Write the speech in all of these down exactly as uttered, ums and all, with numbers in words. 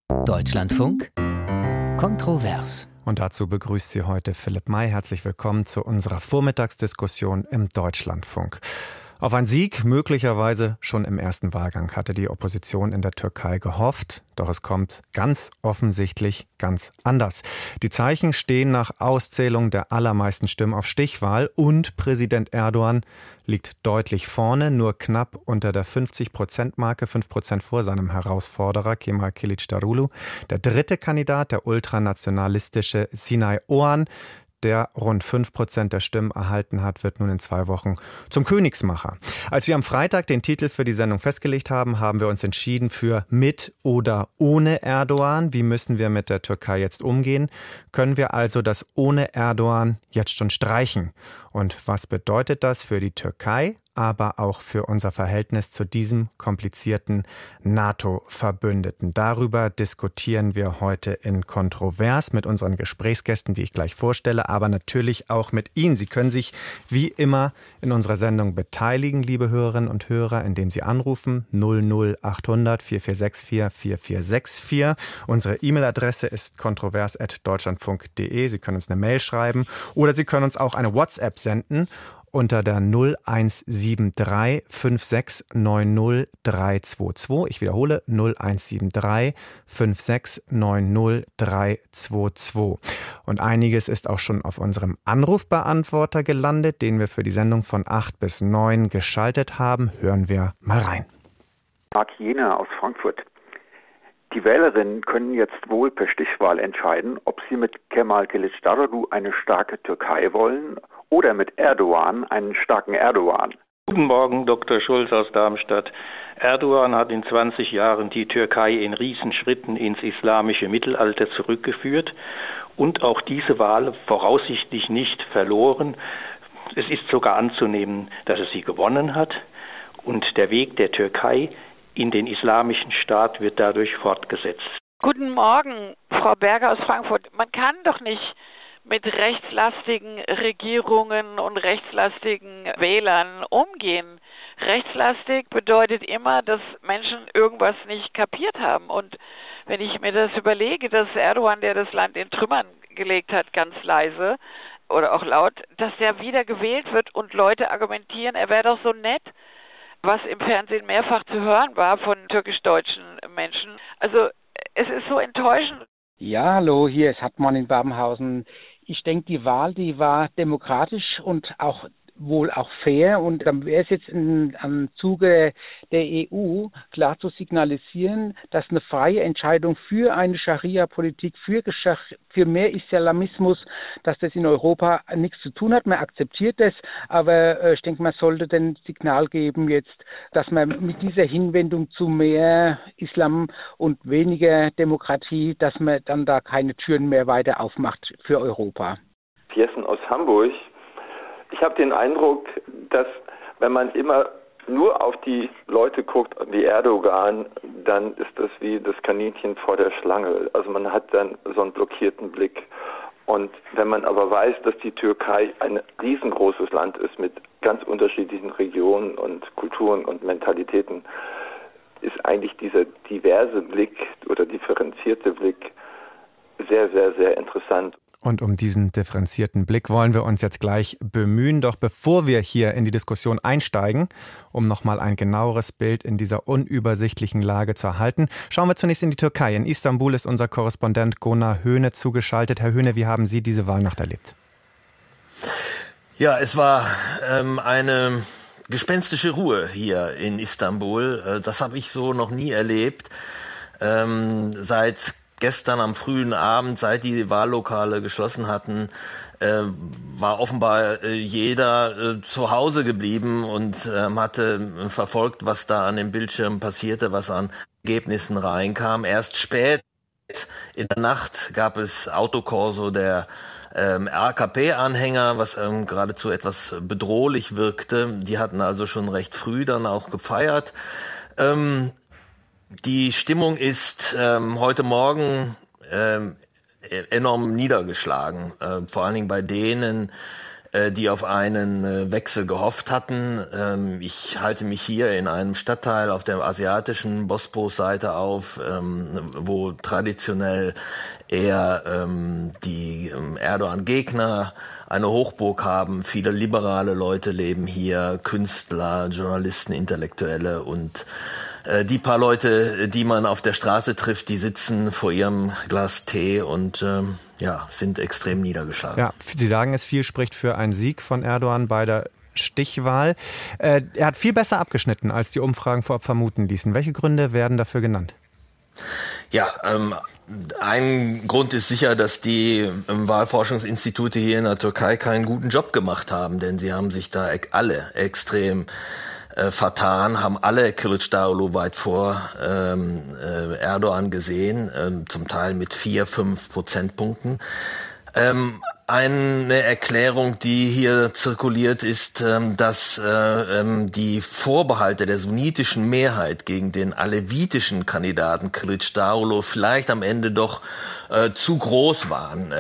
Deutschlandfunk Kontrovers. Und dazu begrüßt Sie heute Philipp May. Herzlich willkommen zu unserer Vormittagsdiskussion im Deutschlandfunk. Auf einen Sieg, möglicherweise schon im ersten Wahlgang, hatte die Opposition in der Türkei gehofft. Doch es kommt ganz offensichtlich ganz anders. Die Zeichen stehen nach Auszählung der allermeisten Stimmen auf Stichwahl und Präsident Erdogan liegt deutlich vorne, nur knapp unter der fünfzig-Prozent-Marke, fünf Prozent vor seinem Herausforderer Kemal Kılıçdaroğlu. Der dritte Kandidat, der ultranationalistische Sinan Oğan, der rund fünf Prozent der Stimmen erhalten hat, wird nun in zwei Wochen zum Königsmacher. Als wir am Freitag den Titel für die Sendung festgelegt haben, haben wir uns entschieden für mit oder ohne Erdogan. Wie müssen wir mit der Türkei jetzt umgehen? Können wir also das ohne Erdogan jetzt schon streichen? Und was bedeutet das für die Türkei, aber auch für unser Verhältnis zu diesem komplizierten NATO-Verbündeten? Darüber diskutieren wir heute in Kontrovers mit unseren Gesprächsgästen, die ich gleich vorstelle, aber natürlich auch mit Ihnen. Sie können sich wie immer in unserer Sendung beteiligen, liebe Hörerinnen und Hörer, indem Sie anrufen null null achthundert vier vier sechs vier vier vier sechs vier. Unsere E-Mail-Adresse ist kontrovers at deutschlandfunk punkt de. Sie können uns eine Mail schreiben oder Sie können uns auch eine WhatsApp senden unter der null eins sieben drei fünf sechs neun null drei zwei zwei. Ich wiederhole null eins sieben drei fünf sechs neun null drei zwei zwei. Und einiges ist auch schon auf unserem Anrufbeantworter gelandet, den wir für die Sendung von acht bis neun geschaltet haben. Hören wir mal rein. Mark Jena aus Frankfurt. Die Wählerinnen können jetzt wohl per Stichwahl entscheiden, ob sie mit Kemal Kılıçdaroğlu eine starke Türkei wollen oder mit Erdogan einen starken Erdogan. Guten Morgen, Doktor Schulz aus Darmstadt. Erdogan hat in zwanzig Jahren die Türkei in Riesenschritten ins islamische Mittelalter zurückgeführt und auch diese Wahl voraussichtlich nicht verloren. Es ist sogar anzunehmen, dass er sie gewonnen hat und der Weg der Türkei in den islamischen Staat wird dadurch fortgesetzt. Guten Morgen, Frau Berger aus Frankfurt. Man kann doch nicht mit rechtslastigen Regierungen und rechtslastigen Wählern umgehen. Rechtslastig bedeutet immer, dass Menschen irgendwas nicht kapiert haben. Und wenn ich mir das überlege, dass Erdogan, der das Land in Trümmern gelegt hat, ganz leise oder auch laut, dass der wieder gewählt wird und Leute argumentieren, er wäre doch so nett, was im Fernsehen mehrfach zu hören war von türkisch-deutschen Menschen. Also es ist so enttäuschend. Ja, hallo, hier ist Hartmann in Babenhausen. Ich denke, die Wahl, die war demokratisch und auch wohl auch fair. Und dann wäre es jetzt in, am Zuge der E U klar zu signalisieren, dass eine freie Entscheidung für eine Scharia-Politik, für, für mehr Islamismus, dass das in Europa nichts zu tun hat. Man akzeptiert das, aber äh, ich denke, man sollte ein Signal geben jetzt, dass man mit dieser Hinwendung zu mehr Islam und weniger Demokratie, dass man dann da keine Türen mehr weiter aufmacht für Europa. Jessen aus Hamburg. Ich habe den Eindruck, dass wenn man immer nur auf die Leute guckt, wie Erdogan, dann ist das wie das Kaninchen vor der Schlange. Also man hat dann so einen blockierten Blick. Und wenn man aber weiß, dass die Türkei ein riesengroßes Land ist mit ganz unterschiedlichen Regionen und Kulturen und Mentalitäten, ist eigentlich dieser diverse Blick oder differenzierte Blick sehr, sehr, sehr interessant. Und um diesen differenzierten Blick wollen wir uns jetzt gleich bemühen. Doch bevor wir hier in die Diskussion einsteigen, um nochmal ein genaueres Bild in dieser unübersichtlichen Lage zu erhalten, schauen wir zunächst in die Türkei. In Istanbul ist unser Korrespondent Gunnar Höhne zugeschaltet. Herr Höhne, wie haben Sie diese Wahlnacht erlebt? Ja, es war ähm, eine gespenstische Ruhe hier in Istanbul. Das habe ich so noch nie erlebt. Ähm, seit Gestern am frühen Abend, seit die Wahllokale geschlossen hatten, äh, war offenbar äh, jeder äh, zu Hause geblieben und äh, hatte äh, verfolgt, was da an dem Bildschirm passierte, was an Ergebnissen reinkam. Erst spät in der Nacht gab es Autokorso der ähm, R K P-Anhänger, was ähm, geradezu etwas bedrohlich wirkte. Die hatten also schon recht früh dann auch gefeiert. Ähm, Die Stimmung ist ähm, heute Morgen ähm, enorm niedergeschlagen, äh, vor allen Dingen bei denen, die auf einen Wechsel gehofft hatten. Ich halte mich hier in einem Stadtteil auf der asiatischen Bosporus-Seite auf, wo traditionell eher die Erdogan-Gegner eine Hochburg haben. Viele liberale Leute leben hier, Künstler, Journalisten, Intellektuelle, und die paar Leute, die man auf der Straße trifft, die sitzen vor ihrem Glas Tee und ähm, ja, sind extrem niedergeschlagen. Ja, Sie sagen es, viel spricht für einen Sieg von Erdogan bei der Stichwahl. Äh, er hat viel besser abgeschnitten, als die Umfragen vorab vermuten ließen. Welche Gründe werden dafür genannt? Ja, ähm, ein Grund ist sicher, dass die ähm, Wahlforschungsinstitute hier in der Türkei keinen guten Job gemacht haben, denn sie haben sich da alle extrem äh, vertan, haben alle Kılıçdaroğlu weit vor ähm, äh, Erdogan gesehen, ähm, zum Teil mit vier, fünf Prozentpunkten. Ähm, Eine Erklärung, die hier zirkuliert, ist, dass die Vorbehalte der sunnitischen Mehrheit gegen den alevitischen Kandidaten Kılıçdaroğlu vielleicht am Ende doch zu groß waren.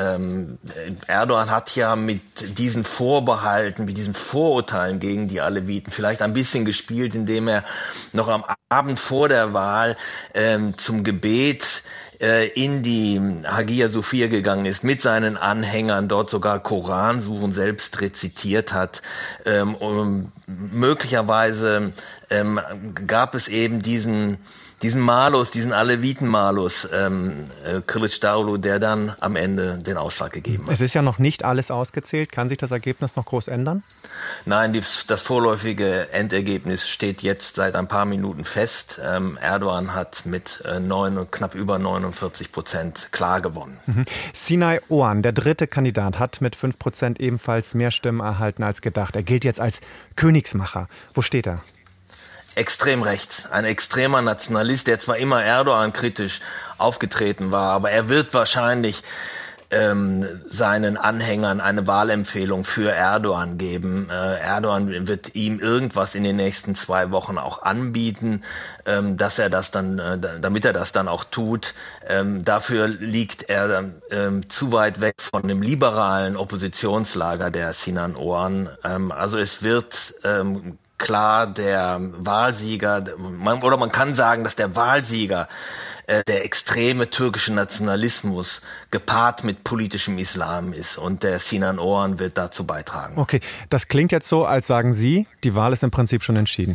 Erdogan hat ja mit diesen Vorbehalten, mit diesen Vorurteilen gegen die Aleviten vielleicht ein bisschen gespielt, indem er noch am Abend vor der Wahl zum Gebet in die Hagia Sophia gegangen ist, mit seinen Anhängern, dort sogar Koransuren selbst rezitiert hat. Ähm, und möglicherweise ähm, gab es eben diesen diesen Malus, diesen Aleviten-Malus, ähm, äh, Kılıçdaroğlu, der dann am Ende den Ausschlag gegeben hat. Es ist ja noch nicht alles ausgezählt. Kann sich das Ergebnis noch groß ändern? Nein, die, das vorläufige Endergebnis steht jetzt seit ein paar Minuten fest. Ähm, Erdogan hat mit äh, neun, knapp über neunundvierzig Prozent klar gewonnen. Mhm. Sinan Oğan, der dritte Kandidat, hat mit fünf Prozent ebenfalls mehr Stimmen erhalten als gedacht. Er gilt jetzt als Königsmacher. Wo steht er? Extrem rechts, ein extremer Nationalist, der zwar immer Erdogan-kritisch aufgetreten war, aber er wird wahrscheinlich ähm, seinen Anhängern eine Wahlempfehlung für Erdogan geben. Äh, Erdogan wird ihm irgendwas in den nächsten zwei Wochen auch anbieten, ähm, dass er das dann, äh, damit er das dann auch tut. Ähm, dafür liegt er ähm, zu weit weg von dem liberalen Oppositionslager der Sinan Oğan. Ähm, also es wird ähm, klar, der Wahlsieger, man, oder man kann sagen, dass der Wahlsieger äh, der extreme türkische Nationalismus gepaart mit politischem Islam ist, und der Sinan Oğan wird dazu beitragen. Okay, das klingt jetzt so, als sagen Sie, die Wahl ist im Prinzip schon entschieden.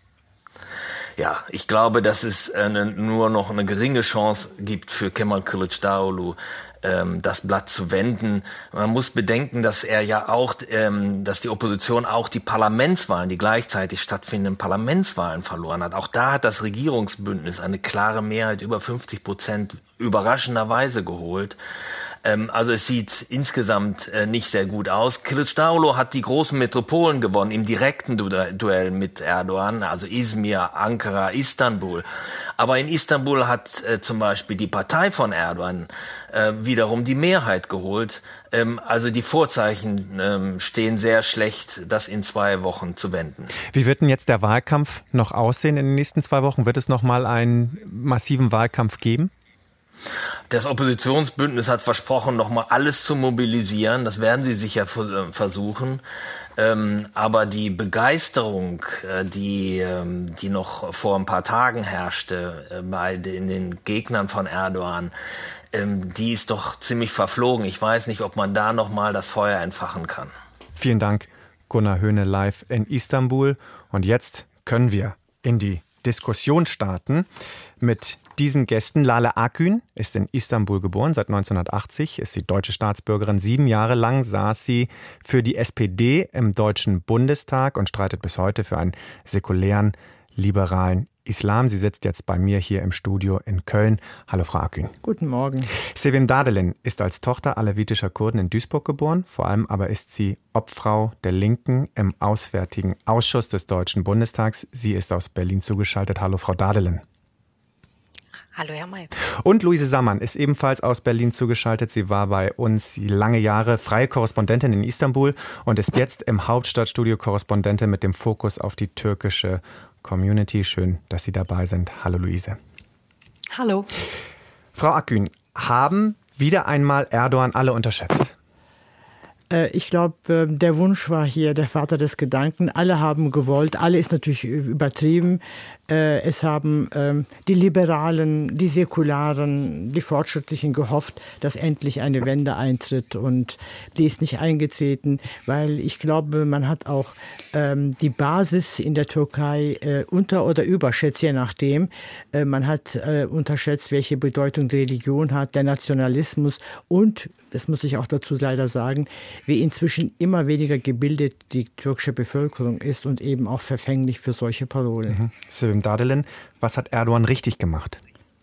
Ja, ich glaube, dass es eine, nur noch eine geringe Chance gibt für Kemal Kılıçdaroğlu, das Blatt zu wenden. Man muss bedenken, dass er ja auch, ähm, dass die Opposition auch die Parlamentswahlen, die gleichzeitig stattfindenden Parlamentswahlen verloren hat. Auch da hat das Regierungsbündnis eine klare Mehrheit, über fünfzig Prozent, überraschenderweise geholt. Ähm, also es sieht insgesamt äh, nicht sehr gut aus. Kılıçdaroğlu hat die großen Metropolen gewonnen im direkten Du- Duell mit Erdogan, also Izmir, Ankara, Istanbul. Aber in Istanbul hat äh, zum Beispiel die Partei von Erdogan äh, wiederum die Mehrheit geholt. Ähm, also die Vorzeichen ähm, stehen sehr schlecht, das in zwei Wochen zu wenden. Wie wird denn jetzt der Wahlkampf noch aussehen in den nächsten zwei Wochen? Wird es noch mal einen massiven Wahlkampf geben? Das Oppositionsbündnis hat versprochen, noch mal alles zu mobilisieren. Das werden sie sicher versuchen. Ähm, aber die Begeisterung, äh, die, ähm, die noch vor ein paar Tagen herrschte äh, bei den, den Gegnern von Erdogan, ähm, die ist doch ziemlich verflogen. Ich weiß nicht, ob man da noch mal das Feuer entfachen kann. Vielen Dank, Gunnar Höhne live in Istanbul. Und jetzt können wir in die Diskussion starten mit diesen Gästen. Lale Akgün ist in Istanbul geboren, seit neunzehnhundertachtzig, ist sie deutsche Staatsbürgerin. Sieben Jahre lang saß sie für die S P D im Deutschen Bundestag und streitet bis heute für einen säkulären, liberalen Islam. Sie sitzt jetzt bei mir hier im Studio in Köln. Hallo, Frau Akgün. Guten Morgen. Sevim Dağdelen ist als Tochter alevitischer Kurden in Duisburg geboren. Vor allem aber ist sie Obfrau der Linken im Auswärtigen Ausschuss des Deutschen Bundestags. Sie ist aus Berlin zugeschaltet. Hallo, Frau Dağdelen. Hallo, Herr May. Und Luise Samman ist ebenfalls aus Berlin zugeschaltet. Sie war bei uns lange Jahre freie Korrespondentin in Istanbul und ist jetzt im Hauptstadtstudio Korrespondentin mit dem Fokus auf die türkische Community. Schön, dass Sie dabei sind. Hallo, Luise. Hallo. Frau Akgün, haben wieder einmal Erdogan alle unterschätzt? Ich glaube, der Wunsch war hier der Vater des Gedanken. Alle haben gewollt, alle ist natürlich übertrieben. Es haben die Liberalen, die Säkularen, die Fortschrittlichen gehofft, dass endlich eine Wende eintritt. Und die ist nicht eingetreten, weil ich glaube, man hat auch die Basis in der Türkei unter- oder überschätzt, je nachdem. Man hat unterschätzt, welche Bedeutung die Religion hat, der Nationalismus und, das muss ich auch dazu leider sagen, wie inzwischen immer weniger gebildet die türkische Bevölkerung ist und eben auch verfänglich für solche Parolen. Mhm. Sevim Dardelen, was hat Erdogan richtig gemacht?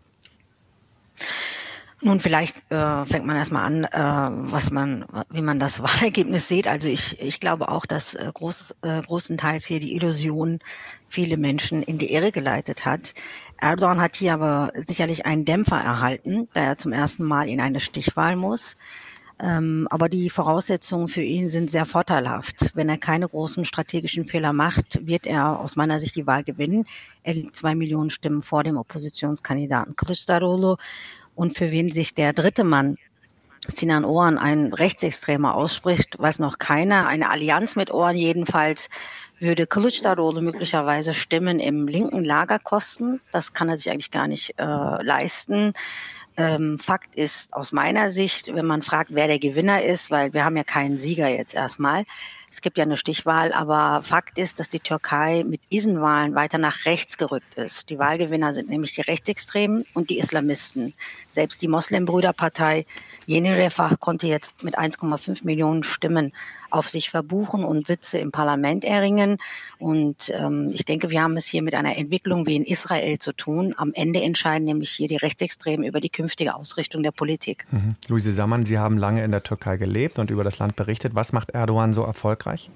Nun, vielleicht äh, fängt man erstmal an, äh, was man, wie man das Wahlergebnis sieht. Also ich, ich glaube auch, dass äh, groß, äh, großenteils hier die Illusion viele Menschen in die Irre geleitet hat. Erdogan hat hier aber sicherlich einen Dämpfer erhalten, da er zum ersten Mal in eine Stichwahl muss. Ähm, aber die Voraussetzungen für ihn sind sehr vorteilhaft. Wenn er keine großen strategischen Fehler macht, wird er aus meiner Sicht die Wahl gewinnen. Er liegt zwei Millionen Stimmen vor dem Oppositionskandidaten Kılıçdaroğlu. Und für wen sich der dritte Mann, Sinan Oğan, ein Rechtsextremer ausspricht, weiß noch keiner. Eine Allianz mit Oğan jedenfalls würde Kılıçdaroğlu möglicherweise Stimmen im linken Lager kosten. Das kann er sich eigentlich gar nicht äh, leisten. Ähm, Fakt ist aus meiner Sicht, wenn man fragt, wer der Gewinner ist, weil wir haben ja keinen Sieger jetzt erstmal. Es gibt ja eine Stichwahl, aber Fakt ist, dass die Türkei mit diesen Wahlen weiter nach rechts gerückt ist. Die Wahlgewinner sind nämlich die Rechtsextremen und die Islamisten. Selbst die Moslem-Brüderpartei Yeni Refah konnte jetzt mit eins Komma fünf Millionen Stimmen auf sich verbuchen und Sitze im Parlament erringen. Und ähm, ich denke, wir haben es hier mit einer Entwicklung wie in Israel zu tun. Am Ende entscheiden nämlich hier die Rechtsextremen über die künftige Ausrichtung der Politik. Mhm. Luise Sammann, Sie haben lange in der Türkei gelebt und über das Land berichtet. Was macht Erdogan so erfolgreich?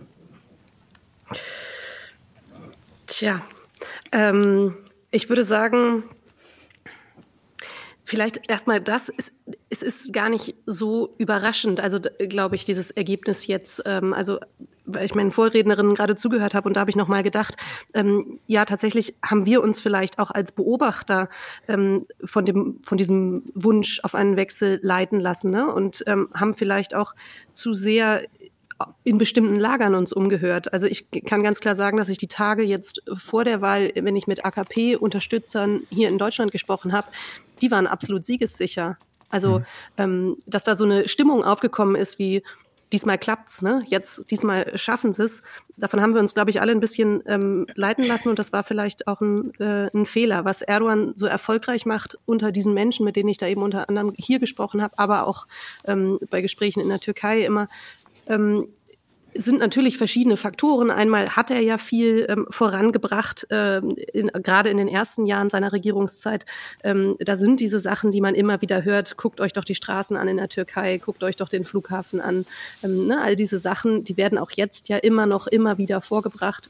Tja, ähm, ich würde sagen, vielleicht erstmal das, ist, es ist gar nicht so überraschend, also glaube ich, dieses Ergebnis jetzt, ähm, also weil ich meinen Vorrednerinnen gerade zugehört habe und da habe ich nochmal gedacht, ähm, ja, tatsächlich haben wir uns vielleicht auch als Beobachter ähm, von dem, von diesem Wunsch auf einen Wechsel leiten lassen, ne? Und ähm, haben vielleicht auch zu sehr in bestimmten Lagern uns umgehört. Also ich kann ganz klar sagen, dass ich die Tage jetzt vor der Wahl, wenn ich mit A K P-Unterstützern hier in Deutschland gesprochen habe, die waren absolut siegessicher. Also, mhm. ähm, dass da so eine Stimmung aufgekommen ist wie, diesmal klappt's, ne? Jetzt, diesmal schaffen sie es. Davon haben wir uns, glaube ich, alle ein bisschen ähm, leiten lassen und das war vielleicht auch ein, äh, ein Fehler, was Erdogan so erfolgreich macht unter diesen Menschen, mit denen ich da eben unter anderem hier gesprochen habe, aber auch ähm, bei Gesprächen in der Türkei immer, ähm, sind natürlich verschiedene Faktoren. Einmal hat er ja viel ähm, vorangebracht, ähm, in, gerade in den ersten Jahren seiner Regierungszeit. Ähm, da sind diese Sachen, die man immer wieder hört. Guckt euch doch die Straßen an in der Türkei, guckt euch doch den Flughafen an. Ähm, ne, all diese Sachen, die werden auch jetzt ja immer noch, immer wieder vorgebracht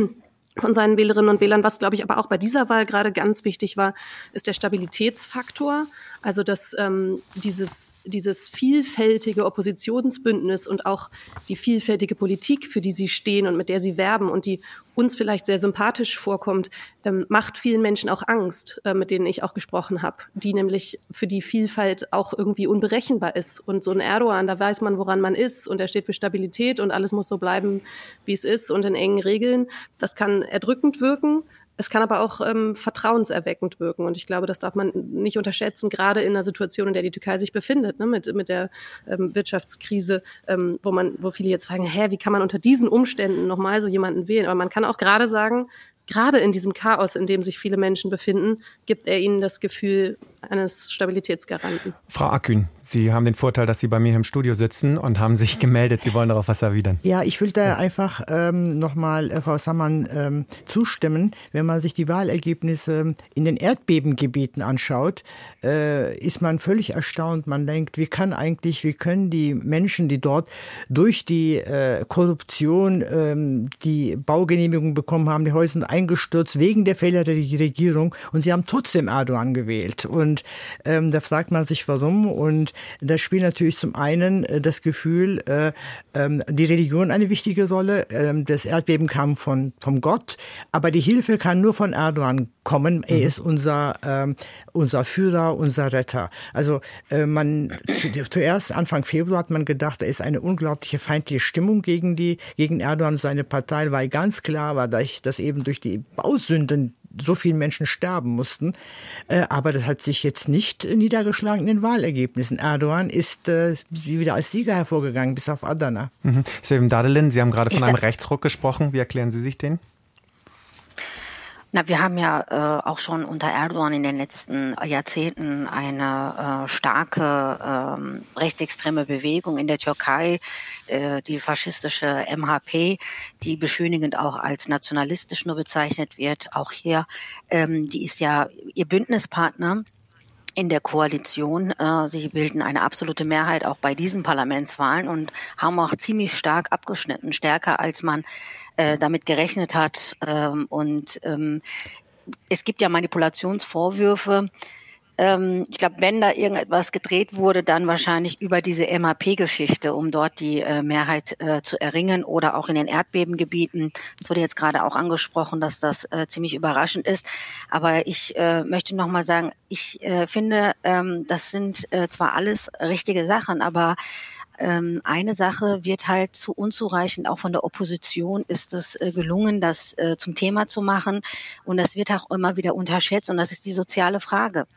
von seinen Wählerinnen und Wählern. Was, glaube ich, aber auch bei dieser Wahl gerade ganz wichtig war, ist der Stabilitätsfaktor. Also dass ähm, dieses, dieses vielfältige Oppositionsbündnis und auch die vielfältige Politik, für die sie stehen und mit der sie werben und die uns vielleicht sehr sympathisch vorkommt, ähm, macht vielen Menschen auch Angst, äh, mit denen ich auch gesprochen habe, die nämlich für die Vielfalt auch irgendwie unberechenbar ist. Und so ein Erdogan, da weiß man, woran man ist und er steht für Stabilität und alles muss so bleiben, wie es ist und in engen Regeln. Das kann erdrückend wirken. Es kann aber auch ähm, vertrauenserweckend wirken. Und ich glaube, das darf man nicht unterschätzen, gerade in einer Situation, in der die Türkei sich befindet, ne, mit, mit der ähm, Wirtschaftskrise, ähm, wo man, wo viele jetzt fragen, hä, wie kann man unter diesen Umständen nochmal so jemanden wählen? Aber man kann auch gerade sagen, gerade in diesem Chaos, in dem sich viele Menschen befinden, gibt er ihnen das Gefühl eines Stabilitätsgaranten. Frau Akgün, Sie haben den Vorteil, dass Sie bei mir im Studio sitzen und haben sich gemeldet. Sie wollen darauf was erwidern. Ja, ich will da ja. einfach ähm, nochmal äh, Frau Sammann ähm, zustimmen. Wenn man sich die Wahlergebnisse in den Erdbebengebieten anschaut, äh, ist man völlig erstaunt. Man denkt, wie kann eigentlich, wie können die Menschen, die dort durch die äh, Korruption ähm, die Baugenehmigung bekommen haben, die Häuser sind eingestürzt wegen der Fehler der Regierung und sie haben trotzdem Erdogan gewählt. Und Und ähm, da fragt man sich, warum. Und da spielt natürlich zum einen äh, das Gefühl, äh, äh, die Religion eine wichtige Rolle. Äh, das Erdbeben kam von vom Gott, aber die Hilfe kann nur von Erdogan kommen. Er ist unser äh, unser Führer, unser Retter. Also äh, man zu, zuerst Anfang Februar hat man gedacht, da ist eine unglaubliche feindliche Stimmung gegen die gegen Erdogan und seine Partei, weil ganz klar war, dass, dass eben durch die Bausünden so viele Menschen sterben mussten. Äh, aber das hat sich jetzt nicht niedergeschlagen in den Wahlergebnissen. Erdogan ist äh, wieder als Sieger hervorgegangen, bis auf Adana. Mhm. Sevim Dadelin, Sie haben gerade von ich einem Rechtsruck gesprochen. Wie erklären Sie sich den? Na, wir haben ja äh, auch schon unter Erdogan in den letzten Jahrzehnten eine äh, starke ähm, rechtsextreme Bewegung in der Türkei, äh, die faschistische M H P, die beschönigend auch als nationalistisch nur bezeichnet wird. Auch hier, ähm, die ist ja ihr Bündnispartner in der Koalition. Äh, sie bilden eine absolute Mehrheit auch bei diesen Parlamentswahlen und haben auch ziemlich stark abgeschnitten, stärker als man äh, damit gerechnet hat. Ähm, und ähm, es gibt ja Manipulationsvorwürfe. Ähm, ich glaube, wenn da irgendetwas gedreht wurde, dann wahrscheinlich über diese M H P-Geschichte, um dort die äh, Mehrheit äh, zu erringen, oder auch in den Erdbebengebieten. Es wurde jetzt gerade auch angesprochen, dass das äh, ziemlich überraschend ist. Aber ich äh, möchte noch mal sagen, ich äh, finde, ähm, das sind äh, zwar alles richtige Sachen, aber Ähm, eine Sache wird halt zu unzureichend, auch von der Opposition ist es äh, gelungen, das äh, zum Thema zu machen. Und das wird auch immer wieder unterschätzt, und das ist die soziale Frage.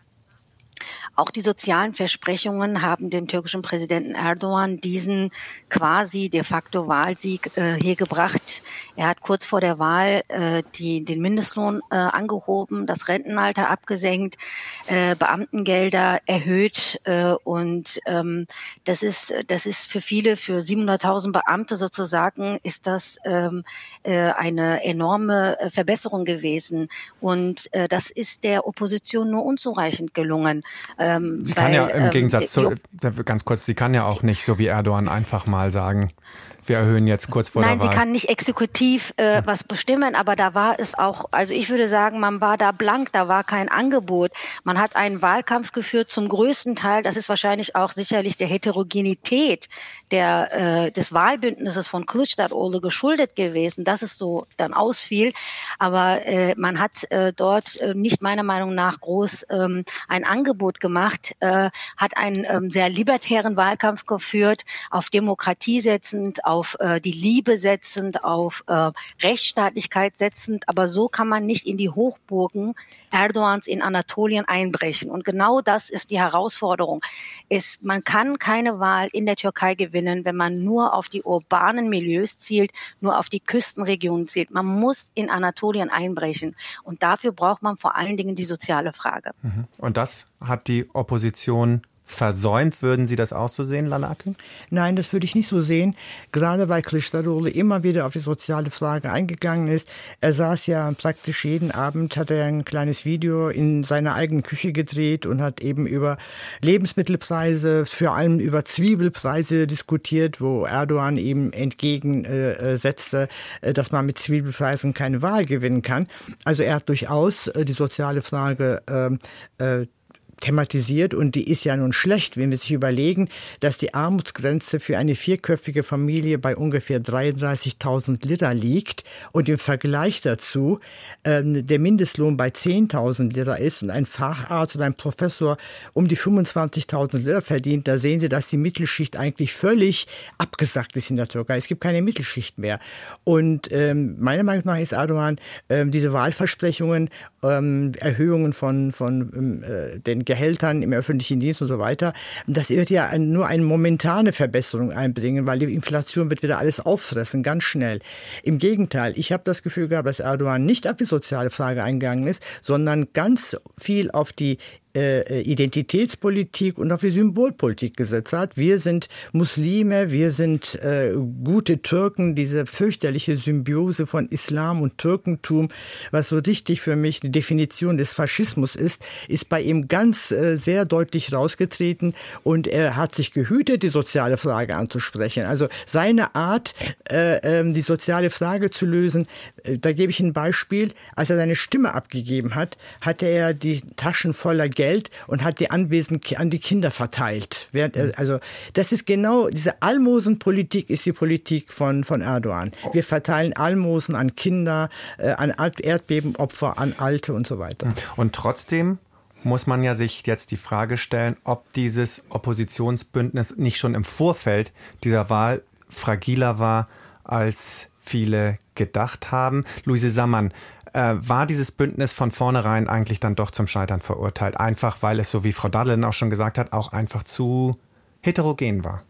Auch die sozialen Versprechungen haben dem türkischen Präsidenten Erdogan diesen quasi de facto Wahlsieg äh, hier gebracht. Er hat kurz vor der Wahl äh, die, den Mindestlohn äh, angehoben, das Rentenalter abgesenkt, äh, Beamtengelder erhöht äh, und ähm, das ist das ist für viele, für siebenhunderttausend Beamte sozusagen, ist das ähm, äh, eine enorme Verbesserung gewesen, und äh, das ist der Opposition nur unzureichend gelungen. Ähm, sie weil, kann ja im ähm, Gegensatz zu, die, ganz kurz, sie kann ja auch nicht, so wie Erdogan, einfach mal sagen, wir erhöhen jetzt kurz vor Nein, der Wahl. sie kann nicht exekutiv äh, ja. was bestimmen, aber da war es auch, also ich würde sagen, man war da blank, da war kein Angebot. Man hat einen Wahlkampf geführt, zum größten Teil, das ist wahrscheinlich auch sicherlich der Heterogenität der, äh, des Wahlbündnisses von Kılıçdaroğlu geschuldet gewesen, dass es so dann ausfiel. Aber äh, man hat äh, dort äh, nicht meiner Meinung nach groß ähm, ein Angebot gemacht, äh, hat einen ähm, sehr libertären Wahlkampf geführt, auf Demokratie setzend, auf äh, die Liebe setzend, auf äh, Rechtsstaatlichkeit setzend. Aber so kann man nicht in die Hochburgen Erdogans in Anatolien einbrechen. Und genau das ist die Herausforderung. Es, man kann keine Wahl in der Türkei gewinnen, wenn man nur auf die urbanen Milieus zielt, nur auf die Küstenregionen zielt. Man muss in Anatolien einbrechen. Und dafür braucht man vor allen Dingen die soziale Frage. Und das hat die Opposition versäumt. Würden Sie das auch so sehen, Lala Akgün? Nein, das würde ich nicht so sehen. Gerade weil Kılıçdaroğlu immer wieder auf die soziale Frage eingegangen ist. Er saß ja praktisch jeden Abend, hat er ein kleines Video in seiner eigenen Küche gedreht und hat eben über Lebensmittelpreise, vor allem über Zwiebelpreise diskutiert, wo Erdogan eben entgegensetzte, äh, dass man mit Zwiebelpreisen keine Wahl gewinnen kann. Also er hat durchaus äh, die soziale Frage äh, äh, thematisiert, und die ist ja nun schlecht, wenn wir sich überlegen, dass die Armutsgrenze für eine vierköpfige Familie bei ungefähr dreiunddreißigtausend Lira liegt und im Vergleich dazu ähm, der Mindestlohn bei zehntausend Lira ist und ein Facharzt oder ein Professor um die fünfundzwanzigtausend Lira verdient. Da sehen Sie, dass die Mittelschicht eigentlich völlig abgesackt ist in der Türkei. Es gibt keine Mittelschicht mehr. Und ähm, meiner Meinung nach ist Erdogan ähm, diese Wahlversprechungen, ähm, Erhöhungen von, von ähm, den Gehältern im öffentlichen Dienst und so weiter, das wird ja ein, nur eine momentane Verbesserung einbringen, weil die Inflation wird wieder alles auffressen, ganz schnell. Im Gegenteil, ich habe das Gefühl gehabt, dass Erdogan nicht auf die soziale Frage eingegangen ist, sondern ganz viel auf die Identitätspolitik und auf die Symbolpolitik gesetzt hat. Wir sind Muslime, wir sind äh, gute Türken, diese fürchterliche Symbiose von Islam und Türkentum, was so richtig für mich die Definition des Faschismus ist, ist bei ihm ganz äh, sehr deutlich rausgetreten, und er hat sich gehütet, die soziale Frage anzusprechen. Also seine Art, äh, äh, die soziale Frage zu lösen, äh, da gebe ich ein Beispiel. Als er seine Stimme abgegeben hat, hatte er die Taschen voller Geld Geld und hat die Anwesen an die Kinder verteilt. Also das ist genau, diese Almosenpolitik ist die Politik von, von Erdogan. Wir verteilen Almosen an Kinder, äh, an Erdbebenopfer, an Alte und so weiter. Und trotzdem muss man ja sich jetzt die Frage stellen, ob dieses Oppositionsbündnis nicht schon im Vorfeld dieser Wahl fragiler war, als viele gedacht haben. Luise Sammann, äh, war dieses Bündnis von vornherein eigentlich dann doch zum Scheitern verurteilt? Einfach, weil es, so wie Frau Dadelin auch schon gesagt hat, auch einfach zu heterogen war?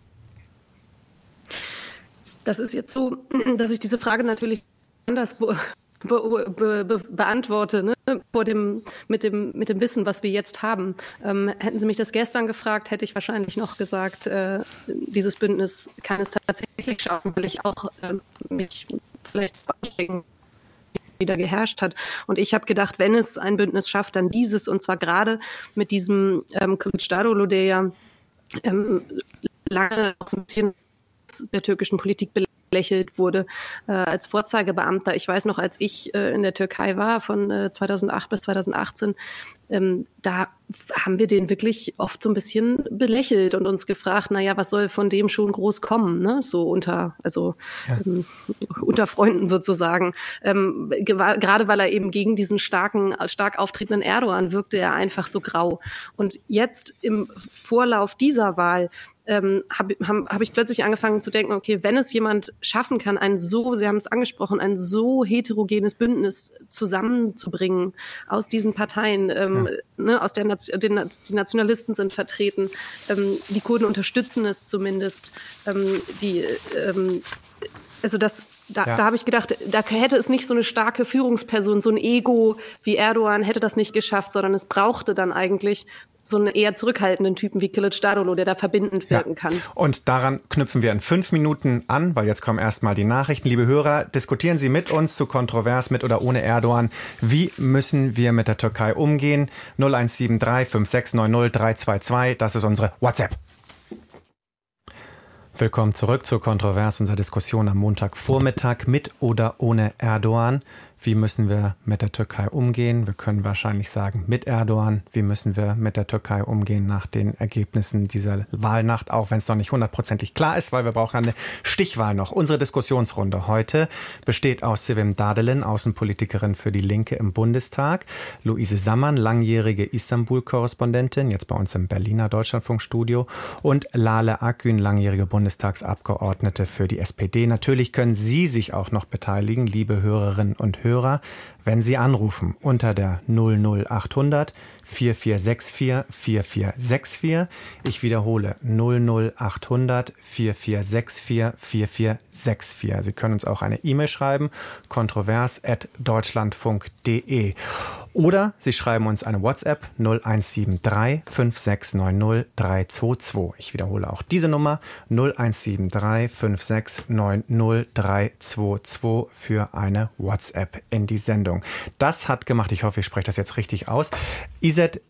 Das ist jetzt so, dass ich diese Frage natürlich anders be be be be beantworte, ne? Vor dem, mit dem, mit dem Wissen, was wir jetzt haben. Ähm, hätten Sie mich das gestern gefragt, hätte ich wahrscheinlich noch gesagt, äh, dieses Bündnis kann es tatsächlich schaffen, weil ich auch äh, mich vielleicht wieder geherrscht hat. Und ich habe gedacht, wenn es ein Bündnis schafft, dann dieses, und zwar gerade mit diesem ähm, Kılıçdaroğlu, der ja ähm, lange auch so ein bisschen der türkischen Politik belächelt wurde, äh, als Vorzeigebeamter. Ich weiß noch, als ich äh, in der Türkei war, von äh, zweitausendacht bis zweitausendachtzehn, ähm, da haben wir den wirklich oft so ein bisschen belächelt und uns gefragt, naja, was soll von dem schon groß kommen, ne? So unter, also ja. ähm, unter Freunden sozusagen. Ähm, gerade weil er eben gegen diesen starken, stark auftretenden Erdogan wirkte, er einfach so grau. Und jetzt im Vorlauf dieser Wahl ähm, habe hab ich plötzlich angefangen zu denken, okay, wenn es jemand schaffen kann, ein so, Sie haben es angesprochen, ein so heterogenes Bündnis zusammenzubringen aus diesen Parteien, ähm, ja. ne, aus der Nation, den, die Nationalisten sind vertreten, ähm, die Kurden unterstützen es zumindest, ähm, die, ähm, also das, da, ja. da habe ich gedacht, da hätte es nicht so eine starke Führungsperson, so ein Ego wie Erdogan hätte das nicht geschafft, sondern es brauchte dann eigentlich so einen eher zurückhaltenden Typen wie Kılıçdaroğlu, der da verbindend wirken ja. kann. Und daran knüpfen wir in fünf Minuten an, weil jetzt kommen erstmal die Nachrichten. Liebe Hörer, diskutieren Sie mit uns zu Kontrovers, mit oder ohne Erdogan. Wie müssen wir mit der Türkei umgehen? null eins sieben drei fünf sechs neun null drei zwei zwei, das ist unsere WhatsApp. Willkommen zurück zur Kontrovers, unserer Diskussion am Montagvormittag mit oder ohne Erdogan. Wie müssen wir mit der Türkei umgehen? Wir können wahrscheinlich sagen, mit Erdogan. Wie müssen wir mit der Türkei umgehen nach den Ergebnissen dieser Wahlnacht, auch wenn es noch nicht hundertprozentig klar ist, weil wir brauchen eine Stichwahl noch. Unsere Diskussionsrunde heute besteht aus Sevim Dadelin, Außenpolitikerin für die Linke im Bundestag, Luise Sammann, langjährige Istanbul-Korrespondentin, jetzt bei uns im Berliner Deutschlandfunkstudio, und Lale Akgün, langjährige Bundestagsabgeordnete für die S P D. Natürlich können Sie sich auch noch beteiligen, liebe Hörerinnen und Hörer. Hörer, wenn Sie anrufen unter der null null achthundert vier vier sechs vier vier vier sechs vier. Ich wiederhole null null achthundert vier vier sechs vier vier vier sechs vier. Sie können uns auch eine E-Mail schreiben, kontrovers at deutschlandfunk punkt de. Oder Sie schreiben uns eine WhatsApp null eins sieben drei fünf sechs neun null drei zwei zwei. Ich wiederhole auch diese Nummer null eins sieben drei fünf sechs neun null drei zwei zwei für eine WhatsApp in die Sendung. Das hat gemacht, ich hoffe, ich spreche das jetzt richtig aus, İzzet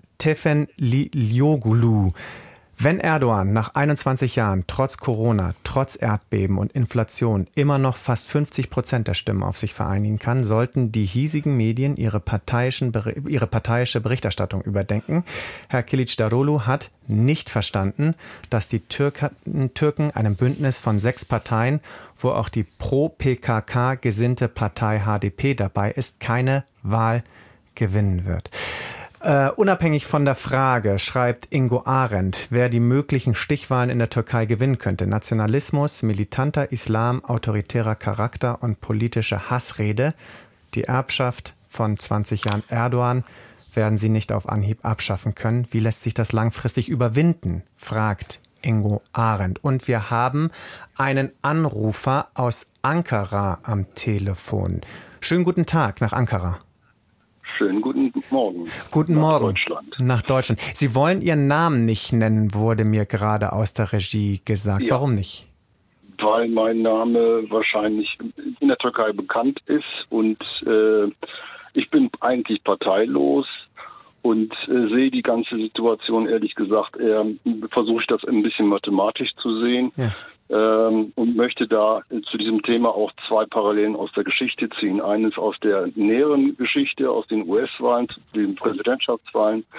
Tefenlioglu. Wenn Erdogan nach einundzwanzig Jahren trotz Corona, trotz Erdbeben und Inflation immer noch fast fünfzig Prozent der Stimmen auf sich vereinigen kann, sollten die hiesigen Medien ihre, parteiischen, ihre parteiische Berichterstattung überdenken. Herr Kılıçdaroğlu hat nicht verstanden, dass die Türken, Türken einem Bündnis von sechs Parteien, wo auch die pro-P K K gesinnte Partei H D P dabei ist, keine Wahl gewinnen wird. Uh, unabhängig von der Frage, schreibt Ingo Arendt, wer die möglichen Stichwahlen in der Türkei gewinnen könnte. Nationalismus, militanter Islam, autoritärer Charakter und politische Hassrede. Die Erbschaft von zwanzig Jahren Erdogan werden sie nicht auf Anhieb abschaffen können. Wie lässt sich das langfristig überwinden, fragt Ingo Arendt. Und wir haben einen Anrufer aus Ankara am Telefon. Schönen guten Tag nach Ankara. Schönen guten Morgen. Guten nach Morgen. Deutschland. Nach Deutschland. Sie wollen Ihren Namen nicht nennen, wurde mir gerade aus der Regie gesagt. Ja. Warum nicht? Weil mein Name wahrscheinlich in der Türkei bekannt ist und äh, ich bin eigentlich parteilos und äh, sehe die ganze Situation, ehrlich gesagt, eher versuche ich das ein bisschen mathematisch zu sehen. Ja. Ähm, und möchte da zu diesem Thema auch zwei Parallelen aus der Geschichte ziehen. Eines aus der näheren Geschichte, aus den U S-Wahlen, den Präsidentschaftswahlen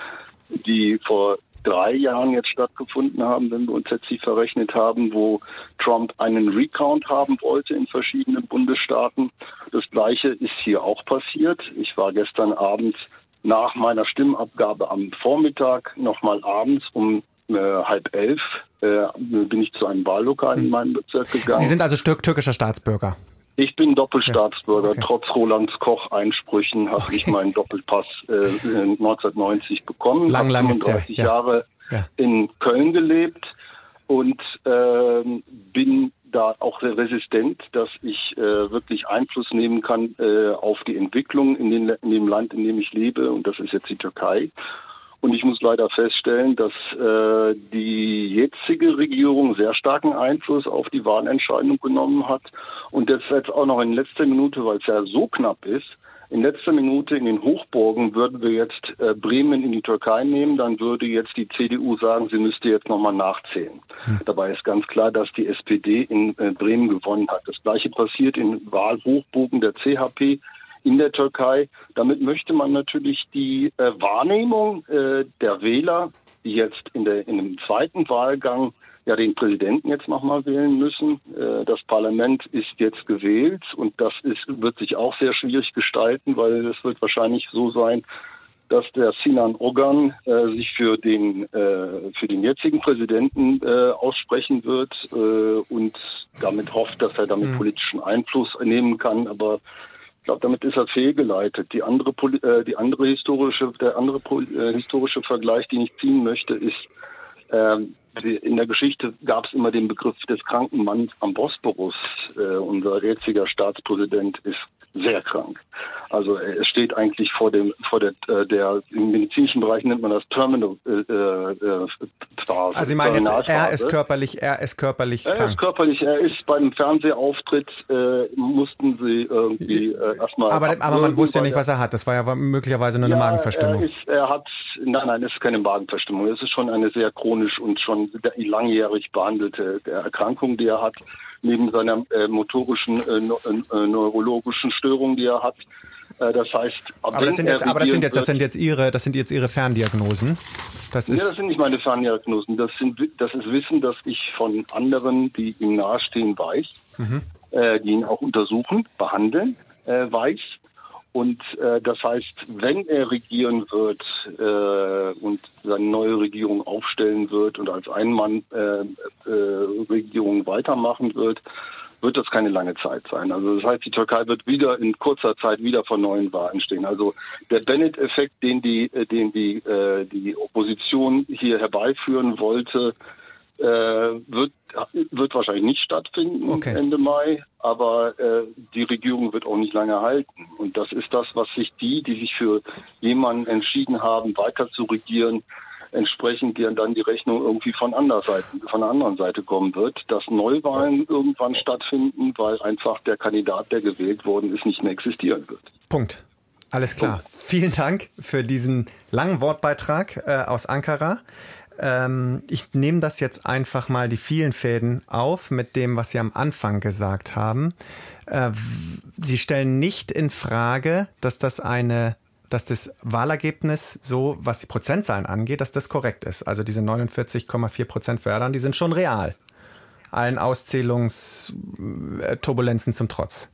die vor drei Jahren jetzt stattgefunden haben, wenn wir uns jetzt nicht verrechnet haben, wo Trump einen Recount haben wollte in verschiedenen Bundesstaaten. Das Gleiche ist hier auch passiert. Ich war gestern Abend nach meiner Stimmabgabe am Vormittag nochmal abends um äh, halb elf äh, bin ich zu einem Wahllokal in meinem Bezirk gegangen. Sie sind also tür- türkischer Staatsbürger? Ich bin Doppelstaatsbürger. Okay. Trotz Rolands Koch-Einsprüchen habe okay. ich meinen Doppelpass äh, neunzehnhundertneunzig bekommen. Lang, lang ist fünfunddreißig ja. Jahre ja. in Köln gelebt und äh, bin da auch sehr resistent, dass ich äh, wirklich Einfluss nehmen kann äh, auf die Entwicklung in, den, in dem Land, in dem ich lebe. Und das ist jetzt die Türkei. Und ich muss leider feststellen, dass äh, die jetzige Regierung sehr starken Einfluss auf die Wahlentscheidung genommen hat. Und das jetzt auch noch in letzter Minute, weil es ja so knapp ist, in letzter Minute in den Hochburgen würden wir jetzt äh, Bremen in die Türkei nehmen, dann würde jetzt die C D U sagen, sie müsste jetzt nochmal nachzählen. Hm. Dabei ist ganz klar, dass die S P D in äh, Bremen gewonnen hat. Das Gleiche passiert in Wahlhochburgen der C H P in der Türkei. Damit möchte man natürlich die äh, Wahrnehmung äh, der Wähler, die jetzt in, der, in dem zweiten Wahlgang ja den Präsidenten jetzt nochmal wählen müssen. Äh, das Parlament ist jetzt gewählt und das ist, wird sich auch sehr schwierig gestalten, weil es wird wahrscheinlich so sein, dass der Sinan Ogan äh, sich für den äh, für den jetzigen Präsidenten äh, aussprechen wird äh, und damit hofft, dass er damit mhm. politischen Einfluss nehmen kann, aber ich glaube, damit ist er fehlgeleitet. Die andere, äh, die andere historische, der andere äh, historische Vergleich, den ich ziehen möchte, ist, äh, in der Geschichte gab es immer den Begriff des kranken Manns am Bosporus. Äh, unser jetziger Staatspräsident ist sehr krank. Also er steht eigentlich vor dem, vor der, der im medizinischen Bereich nennt man das Terminal äh, äh, Phase. Also Sie meinen jetzt, er ist körperlich, er ist körperlich er krank. Er ist körperlich, er ist beim Fernsehauftritt, äh, mussten sie irgendwie äh, erstmal. Aber, aber man wusste ja nicht, was er hat. Das war ja möglicherweise nur eine ja, Magenverstimmung. Er, ist, er hat, nein, nein, es ist keine Magenverstimmung. Es ist schon eine sehr chronisch und schon langjährig behandelte Erkrankung, die er hat. Neben seiner äh, motorischen, äh, äh, neurologischen Störung, die er hat. Äh, das heißt, aber das sind jetzt, aber das sind jetzt, das sind jetzt Ihre, das sind jetzt Ihre Ferndiagnosen. Das ist. Ja, das sind nicht meine Ferndiagnosen. Das sind, das ist Wissen, das ich von anderen, die ihm nahestehen, weiß, mhm. äh, die ihn auch untersuchen, behandeln, äh, weiß. Und äh, das heißt, wenn er regieren wird äh, und seine neue Regierung aufstellen wird und als Einmann-Regierung äh, äh, weitermachen wird, wird das keine lange Zeit sein. Also das heißt, die Türkei wird wieder in kurzer Zeit wieder vor neuen Wahlen stehen. Also der Bennett-Effekt, den die, den die, äh, die Opposition hier herbeiführen wollte, äh, wird wird wahrscheinlich nicht stattfinden okay. Ende Mai, aber äh, die Regierung wird auch nicht lange halten. Und das ist das, was sich die, die sich für jemanden entschieden haben, weiter zu regieren, entsprechend die dann die Rechnung irgendwie von anderer Seite, von der anderen Seite kommen wird, dass Neuwahlen irgendwann stattfinden, weil einfach der Kandidat, der gewählt worden ist, nicht mehr existieren wird. Punkt. Alles klar. Punkt. Vielen Dank für diesen langen Wortbeitrag äh, aus Ankara. Ich nehme das jetzt einfach mal die vielen Fäden auf mit dem, was Sie am Anfang gesagt haben. Sie stellen nicht in Frage, dass das eine, dass das Wahlergebnis so, was die Prozentzahlen angeht, dass das korrekt ist. Also diese neunundvierzig Komma vier Prozent für Erdogan, die sind schon real. Allen Auszählungsturbulenzen zum Trotz.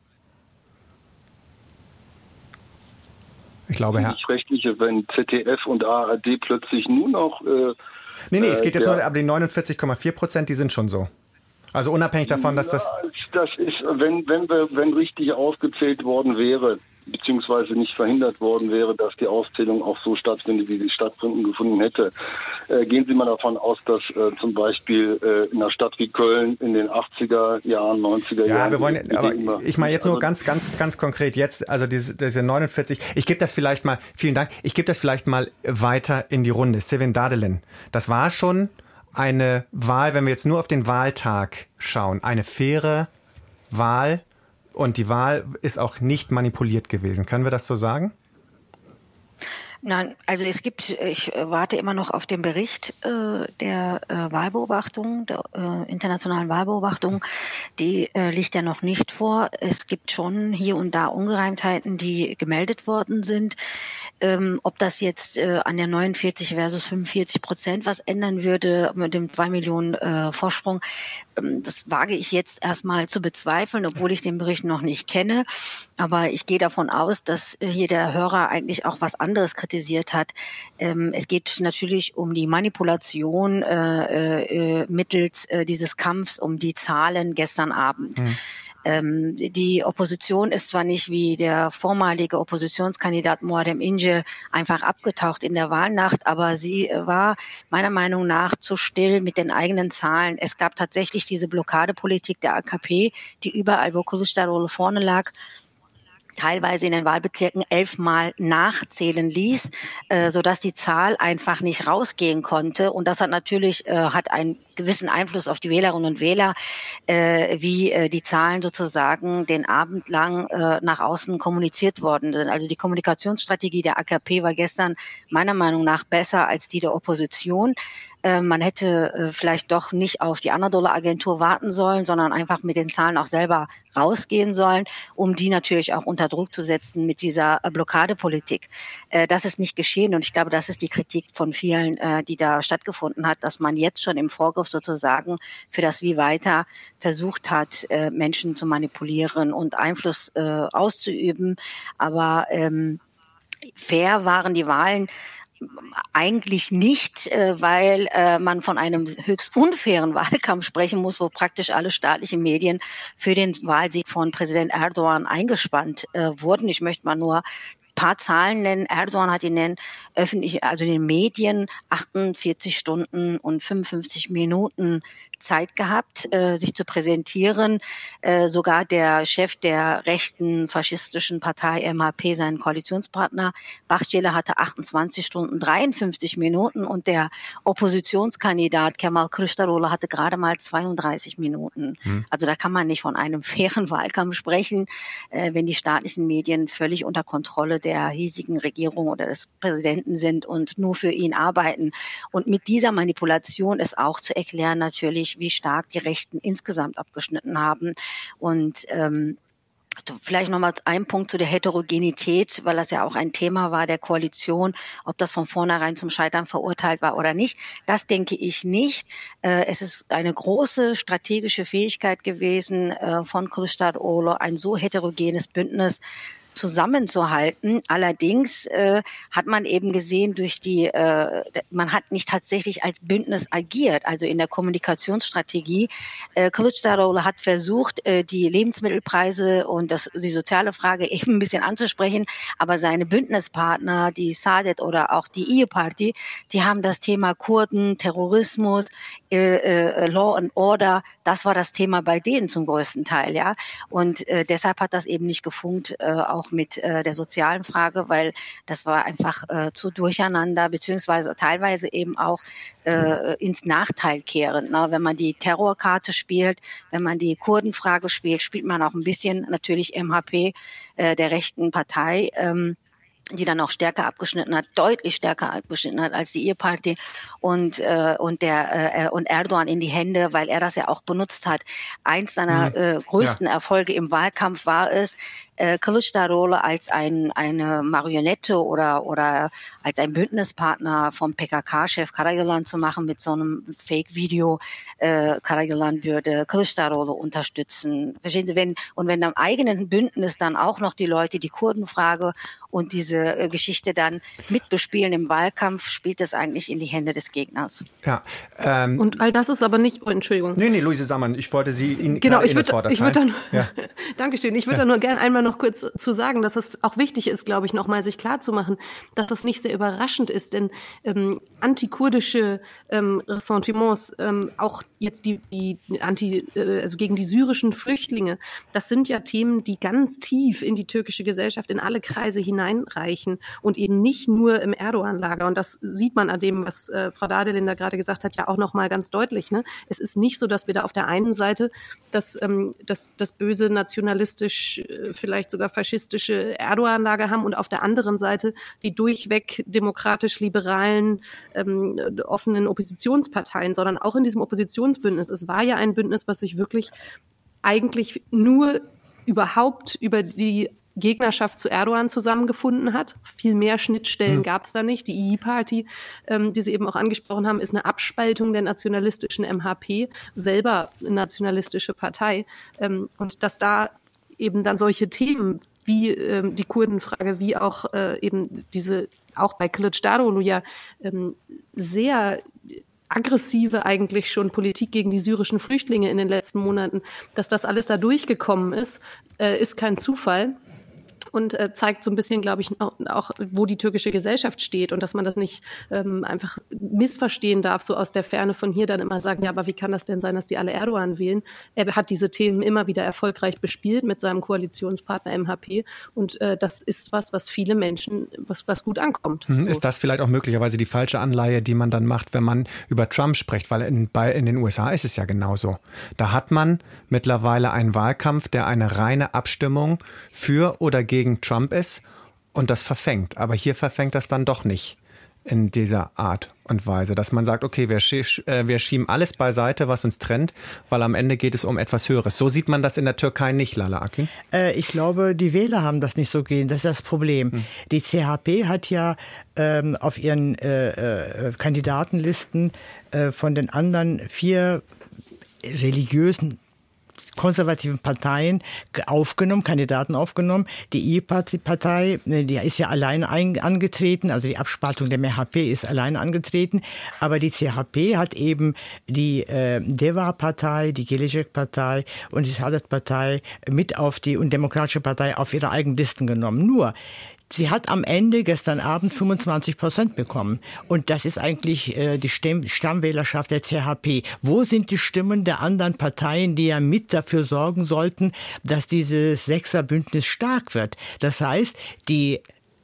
Ich glaube, Herr. Ich rechtliche, wenn Z D F und A R D plötzlich nur noch äh, Nee, nee, es geht jetzt nur, aber die neunundvierzig Komma vier Prozent, die sind schon so. Also unabhängig davon, dass das... Das ist, wenn, wenn, wir, wenn richtig ausgezählt worden wäre, beziehungsweise nicht verhindert worden wäre, dass die Auszählung auch so stattfindet, wie sie stattfinden gefunden hätte. Äh, gehen Sie mal davon aus, dass äh, zum Beispiel äh, in einer Stadt wie Köln in den achtziger Jahren, neunziger Jahren... Ja, wir wollen, aber immer, ich meine jetzt nur also, ganz, ganz, ganz konkret jetzt, also diese, diese neunundvierzig, ich gebe das vielleicht mal, vielen Dank, ich gebe das vielleicht mal weiter in die Runde. Sevin Dadelin, das war schon eine Wahl, wenn wir jetzt nur auf den Wahltag schauen, eine faire Wahl. Und die Wahl ist auch nicht manipuliert gewesen. Können wir das so sagen? Nein, also es gibt, ich warte immer noch auf den Bericht äh, der äh, Wahlbeobachtung, der äh, internationalen Wahlbeobachtung. Die äh, liegt ja noch nicht vor. Es gibt schon hier und da Ungereimtheiten, die gemeldet worden sind. Ähm, ob das jetzt äh, an der neunundvierzig versus fünfundvierzig Prozent was ändern würde mit dem zwei Millionen äh, Vorsprung, ähm, das wage ich jetzt erstmal zu bezweifeln, obwohl ich den Bericht noch nicht kenne. Aber ich gehe davon aus, dass äh, hier der Hörer eigentlich auch was anderes kritisiert hat. Ähm, es geht natürlich um die Manipulation äh, äh, mittels äh, dieses Kampfs um die Zahlen gestern Abend. Hm. Ähm, die Opposition ist zwar nicht wie der vormalige Oppositionskandidat Muharrem İnce einfach abgetaucht in der Wahlnacht, aber sie war meiner Meinung nach zu still mit den eigenen Zahlen. Es gab tatsächlich diese Blockadepolitik der A K P, die überall, wo Kılıçdaroğlu vorne lag, teilweise in den Wahlbezirken elfmal nachzählen ließ, äh, sodass die Zahl einfach nicht rausgehen konnte. Und das hat natürlich äh, hat einen gewissen Einfluss auf die Wählerinnen und Wähler, äh, wie äh, die Zahlen sozusagen den Abend lang äh, nach außen kommuniziert worden sind. Also die Kommunikationsstrategie der A K P war gestern meiner Meinung nach besser als die der Opposition. Äh, man hätte äh, vielleicht doch nicht auf die Anadolu-Agentur warten sollen, sondern einfach mit den Zahlen auch selber rausgehen sollen, um die natürlich auch unter Druck zu setzen mit dieser äh, Blockadepolitik. Äh, das ist nicht geschehen und ich glaube, das ist die Kritik von vielen, äh, die da stattgefunden hat, dass man jetzt schon im Vorgriff sozusagen für das Wie weiter versucht hat, äh, Menschen zu manipulieren und Einfluss äh, auszuüben. Aber ähm, fair waren die Wahlen eigentlich nicht, äh, weil äh, man von einem höchst unfairen Wahlkampf sprechen muss, wo praktisch alle staatlichen Medien für den Wahlsieg von Präsident Erdogan eingespannt äh, wurden. Ich möchte mal nur paar Zahlen nennen. Erdogan hat in den öffentlichen, also in den Medien achtundvierzig Stunden und fünfundfünfzig Minuten Zeit gehabt, äh, sich zu präsentieren. Äh, sogar der Chef der rechten faschistischen Partei M H P, sein Koalitionspartner Bahçeli, hatte achtundzwanzig Stunden dreiundfünfzig Minuten und der Oppositionskandidat Kemal Kılıçdaroğlu hatte gerade mal zweiunddreißig Minuten. Hm. Also da kann man nicht von einem fairen Wahlkampf sprechen, äh, wenn die staatlichen Medien völlig unter Kontrolle der hiesigen Regierung oder des Präsidenten sind und nur für ihn arbeiten. Und mit dieser Manipulation ist auch zu erklären natürlich, wie stark die Rechten insgesamt abgeschnitten haben. Und ähm, vielleicht nochmal ein Punkt zu der Heterogenität, weil das ja auch ein Thema war der Koalition, ob das von vornherein zum Scheitern verurteilt war oder nicht. Das denke ich nicht. Äh, es ist eine große strategische Fähigkeit gewesen äh, von Kılıçdaroğlu, ein so heterogenes Bündnis zusammenzuhalten. Allerdings äh, hat man eben gesehen, durch die, äh, man hat nicht tatsächlich als Bündnis agiert. Also in der Kommunikationsstrategie. Äh, Kılıçdaroğlu hat versucht, äh, die Lebensmittelpreise und das, die soziale Frage eben ein bisschen anzusprechen. Aber seine Bündnispartner, die Saadet oder auch die İYİ Party, die haben das Thema Kurden, Terrorismus, äh, äh, Law and Order, das war das Thema bei denen zum größten Teil, ja. Und äh, deshalb hat das eben nicht gefunkt, äh, auch mit äh, der sozialen Frage, weil das war einfach äh, zu durcheinander, beziehungsweise teilweise eben auch äh, ins Nachteil kehrend. Ne? Wenn man die Terrorkarte spielt, wenn man die Kurdenfrage spielt, spielt man auch ein bisschen natürlich M H P, äh, der rechten Partei, ähm, die dann auch stärker abgeschnitten hat, deutlich stärker abgeschnitten hat als die İYİ Party und äh, und der äh, und Erdogan in die Hände, weil er das ja auch benutzt hat. Eins seiner mhm. äh, größten ja. Erfolge im Wahlkampf war es, äh, Kılıçdaroğlu als ein eine Marionette oder oder als ein Bündnispartner vom P K K-Chef Karayılan zu machen mit so einem Fake-Video. Äh, Karayılan würde Kılıçdaroğlu unterstützen. Verstehen Sie, wenn und wenn am eigenen Bündnis dann auch noch die Leute die Kurdenfrage und diese äh, Geschichte dann mitbespielen im Wahlkampf, spielt das eigentlich in die Hände des Gegners. Ja. Ähm, und all das ist aber nicht, oh, Entschuldigung. Nee, nee, Luise Sammann, ich wollte Sie Ihnen genau, ich würde, ich würde dann, ja. Dankeschön, ich würde ja. da nur gerne einmal noch kurz zu sagen, dass es auch wichtig ist, glaube ich, nochmal sich klarzumachen, dass das nicht sehr überraschend ist, denn ähm, antikurdische ähm, Ressentiments, ähm, auch jetzt die, die anti, äh, also gegen die syrischen Flüchtlinge, das sind ja Themen, die ganz tief in die türkische Gesellschaft, in alle Kreise hineinreichen und eben nicht nur im Erdogan-Lager. Und das sieht man an dem, was äh, Frau Dadelin da gerade gesagt hat, ja auch nochmal ganz deutlich. Ne? Es ist nicht so, dass wir da auf der einen Seite das, ähm, das, das böse nationalistisch äh, vielleicht vielleicht sogar faschistische Erdogan-Lager haben und auf der anderen Seite die durchweg demokratisch-liberalen, ähm, offenen Oppositionsparteien, sondern auch in diesem Oppositionsbündnis. Es war ja ein Bündnis, was sich wirklich eigentlich nur überhaupt über die Gegnerschaft zu Erdogan zusammengefunden hat. Viel mehr Schnittstellen mhm. gab es da nicht. Die I I-Party, ähm, die Sie eben auch angesprochen haben, ist eine Abspaltung der nationalistischen M H P, selber eine nationalistische Partei. Ähm, und dass da eben dann solche Themen wie ähm, die Kurdenfrage, wie auch äh, eben diese, auch bei Kılıçdaroğlu ja ähm, sehr aggressive eigentlich schon Politik gegen die syrischen Flüchtlinge in den letzten Monaten, dass das alles da durchgekommen ist, äh, ist kein Zufall. Und äh, zeigt so ein bisschen, glaube ich, auch, auch, wo die türkische Gesellschaft steht und dass man das nicht ähm, einfach missverstehen darf, so aus der Ferne von hier dann immer sagen, ja, aber wie kann das denn sein, dass die alle Erdogan wählen? Er hat diese Themen immer wieder erfolgreich bespielt mit seinem Koalitionspartner M H P und äh, das ist was, was viele Menschen, was, was gut ankommt. Mhm. So. Ist das vielleicht auch möglicherweise die falsche Anleihe, die man dann macht, wenn man über Trump spricht? Weil in, bei, in den U S A ist es ja genauso. Da hat man mittlerweile einen Wahlkampf, der eine reine Abstimmung für oder gegen Trump ist und das verfängt. Aber hier verfängt das dann doch nicht in dieser Art und Weise, dass man sagt, okay, wir, schie- äh, wir schieben alles beiseite, was uns trennt, weil am Ende geht es um etwas Höheres. So sieht man das in der Türkei nicht, Lala Akgün? Äh, ich glaube, die Wähler haben das nicht so gehen. Das ist das Problem. Hm. Die C H P hat ja ähm, auf ihren äh, äh, Kandidatenlisten äh, von den anderen vier religiösen konservativen Parteien aufgenommen, Kandidaten aufgenommen. Die I I-Partei, die ist ja alleine angetreten, also die Abspaltung der M H P ist alleine angetreten, aber die C H P hat eben die äh, Deva-Partei, die Gelecek-Partei und die Saadet-Partei mit auf die und Demokratische Partei auf ihre eigenen Listen genommen. Nur sie hat am Ende gestern Abend fünfundzwanzig Prozent bekommen. Und das ist eigentlich äh, die Stamm- Stammwählerschaft der C H P. Wo sind die Stimmen der anderen Parteien, die ja mit dafür sorgen sollten, dass dieses Sechserbündnis stark wird? Das heißt, die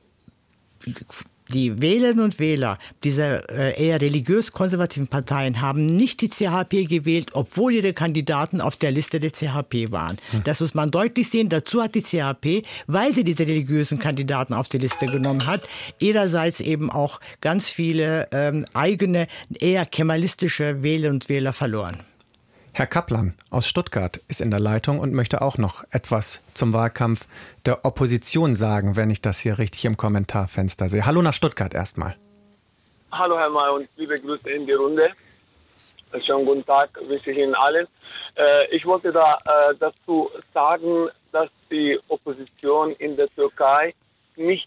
Die Wählerinnen und Wähler dieser äh, eher religiös-konservativen Parteien haben nicht die C H P gewählt, obwohl ihre Kandidaten auf der Liste der C H P waren. Hm. Das muss man deutlich sehen. Dazu hat die C H P, weil sie diese religiösen Kandidaten auf die Liste genommen hat, ihrerseits eben auch ganz viele ähm, eigene, eher kemalistische Wählerinnen und Wähler verloren. Herr Kaplan aus Stuttgart ist in der Leitung und möchte auch noch etwas zum Wahlkampf der Opposition sagen, wenn ich das hier richtig im Kommentarfenster sehe. Hallo nach Stuttgart erstmal. Hallo Herr May und liebe Grüße in die Runde. Schönen guten Tag wünsche ich Ihnen allen. Äh, ich wollte da äh, dazu sagen, dass die Opposition in der Türkei nicht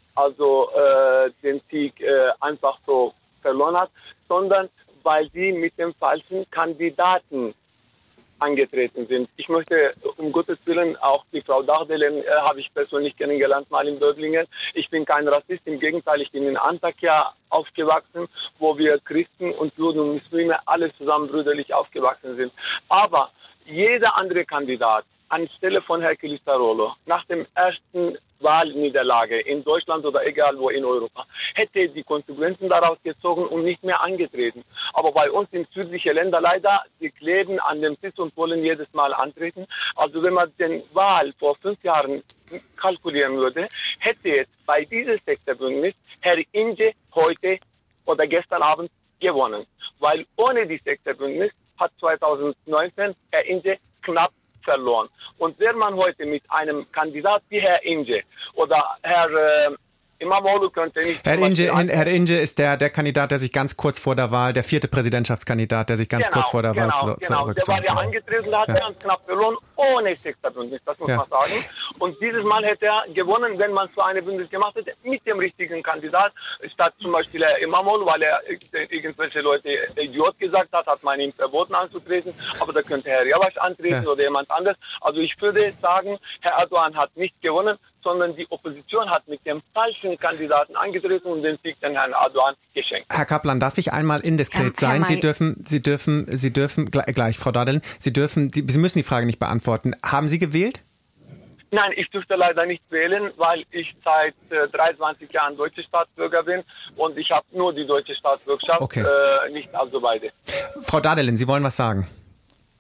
also äh, den Sieg äh, einfach so verloren hat, sondern weil sie mit dem falschen Kandidaten angetreten sind. Ich möchte um Gottes Willen auch die Frau Dagdelen, äh, habe ich persönlich kennengelernt mal in Böblingen. Ich bin kein Rassist, im Gegenteil, ich bin in Antakya aufgewachsen, wo wir Christen und Juden und Muslime alle zusammen brüderlich aufgewachsen sind. Aber jeder andere Kandidat anstelle von Herrn Kılıçdaroğlu nach dem ersten Wahlniederlage in Deutschland oder egal wo in Europa, hätte die Konsequenzen daraus gezogen und nicht mehr angetreten. Aber bei uns in südlichen Ländern leider, die kleben an dem Sitz und wollen jedes Mal antreten. Also wenn man den Wahl vor fünf Jahren kalkulieren würde, hätte jetzt bei diesem Sektorbündnis Herr Ince heute oder gestern Abend gewonnen. Weil ohne die Sektorbündnis hat zweitausendneunzehn Herr Ince knapp verloren. Und wäre man heute mit einem Kandidat wie Herr Ince oder Herr äh, Imamoglu könnte nicht... Herr Ince, Herr Ince ist der, der Kandidat, der sich ganz kurz vor der Wahl, der vierte Präsidentschaftskandidat, der sich ganz genau, kurz vor der genau, Wahl zu, genau. Der war ja angetreten, da hat ja. er ganz knapp verloren, ohne Sektorbündnis, das muss ja. man sagen. Und dieses Mal hätte er gewonnen, wenn man so eine Bündnis gemacht hätte, mit dem richtigen Kandidat, statt zum Beispiel Herr Imamoglu, weil er irgendwelche Leute Idiot gesagt hat, hat man ihm verboten anzutreten, aber da könnte Herr Yavaş antreten ja. oder jemand anderes. Also ich würde sagen, Herr Erdogan hat nicht gewonnen, sondern die Opposition hat mit dem falschen Kandidaten angetreten und den Sieg den Herrn Erdogan geschenkt. Herr Kaplan, darf ich einmal indiskret sein? Sie dürfen, Sie dürfen, Sie dürfen, gleich, gleich Frau Dagdelen, Sie dürfen, Sie müssen die Frage nicht beantworten. Haben Sie gewählt? Nein, ich durfte leider nicht wählen, weil ich seit äh, dreiundzwanzig Jahren deutscher Staatsbürger bin und ich habe nur die deutsche Staatsbürgerschaft, okay. äh, nicht also beide. Frau Dagdelen, Sie wollen was sagen?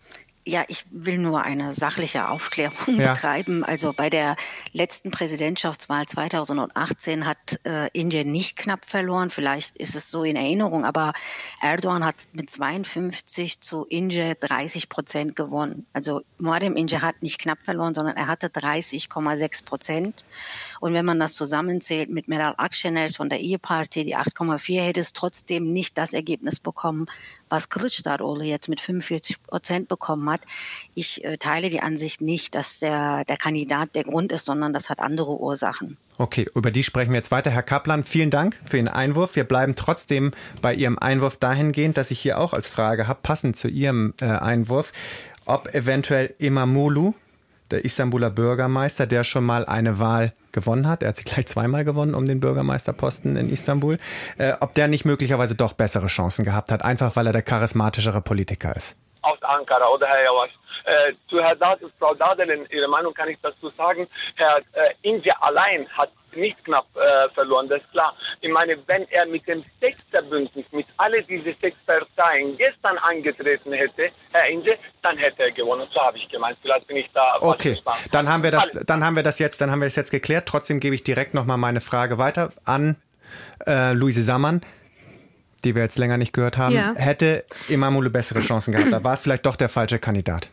Ja, ich will nur eine sachliche Aufklärung ja. betreiben. Also bei der letzten Präsidentschaftswahl zweitausendachtzehn hat äh, Ince nicht knapp verloren. Vielleicht ist es so in Erinnerung, aber Erdogan hat mit zweiundfünfzig zu Ince dreißig Prozent gewonnen. Also Muharrem Ince hat nicht knapp verloren, sondern er hatte dreißig Komma sechs Prozent. Und wenn man das zusammenzählt mit Meral Akşener von der İYİ-Partie, die acht Komma vier, hätte es trotzdem nicht das Ergebnis bekommen, was Kılıçdaroğlu jetzt mit fünfundvierzig Prozent bekommen hat. Ich äh, teile die Ansicht nicht, dass der, der Kandidat der Grund ist, sondern das hat andere Ursachen. Okay, über die sprechen wir jetzt weiter. Herr Kaplan, vielen Dank für Ihren Einwurf. Wir bleiben trotzdem bei Ihrem Einwurf dahingehend, dass ich hier auch als Frage habe, passend zu Ihrem äh, Einwurf, ob eventuell İmamoğlu, der Istanbuler Bürgermeister, der schon mal eine Wahl gewonnen hat, er hat sie gleich zweimal gewonnen um den Bürgermeisterposten in Istanbul, äh, ob der nicht möglicherweise doch bessere Chancen gehabt hat, einfach weil er der charismatischere Politiker ist. Aus Ankara oder Herr Yavaş. Äh, zu Herr Dad, Frau Dadelen, Ihre Meinung kann ich dazu sagen. Herr äh, Ince allein hat nicht knapp äh, verloren, das ist klar. Ich meine, wenn er mit dem Sechsterbündnis, mit alle diese sechs Parteien gestern angetreten hätte, Herr Ince, dann hätte er gewonnen. So habe ich gemeint. Vielleicht bin ich da. Okay, dann haben wir das, dann haben wir das jetzt, dann haben wir das jetzt geklärt. Trotzdem gebe ich direkt nochmal meine Frage weiter an äh, Louise Sammann, die wir jetzt länger nicht gehört haben. Ja. Hätte İmamoğlu bessere Chancen gehabt? Da war es vielleicht doch der falsche Kandidat.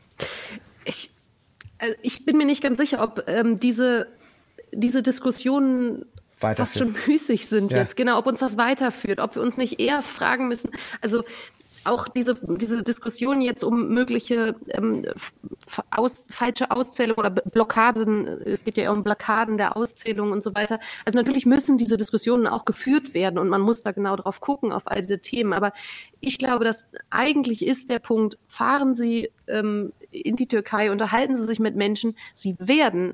Ich, also ich bin mir nicht ganz sicher, ob ähm, diese, diese Diskussionen fast schon müßig sind ja. jetzt. Genau, ob uns das weiterführt, ob wir uns nicht eher fragen müssen. Also auch diese, diese Diskussion jetzt um mögliche ähm, aus, falsche Auszählung oder Blockaden, es geht ja um Blockaden der Auszählung und so weiter. Also natürlich müssen diese Diskussionen auch geführt werden und man muss da genau drauf gucken, auf all diese Themen. Aber ich glaube, dass eigentlich ist der Punkt, fahren Sie ähm, in die Türkei, unterhalten Sie sich mit Menschen, Sie werden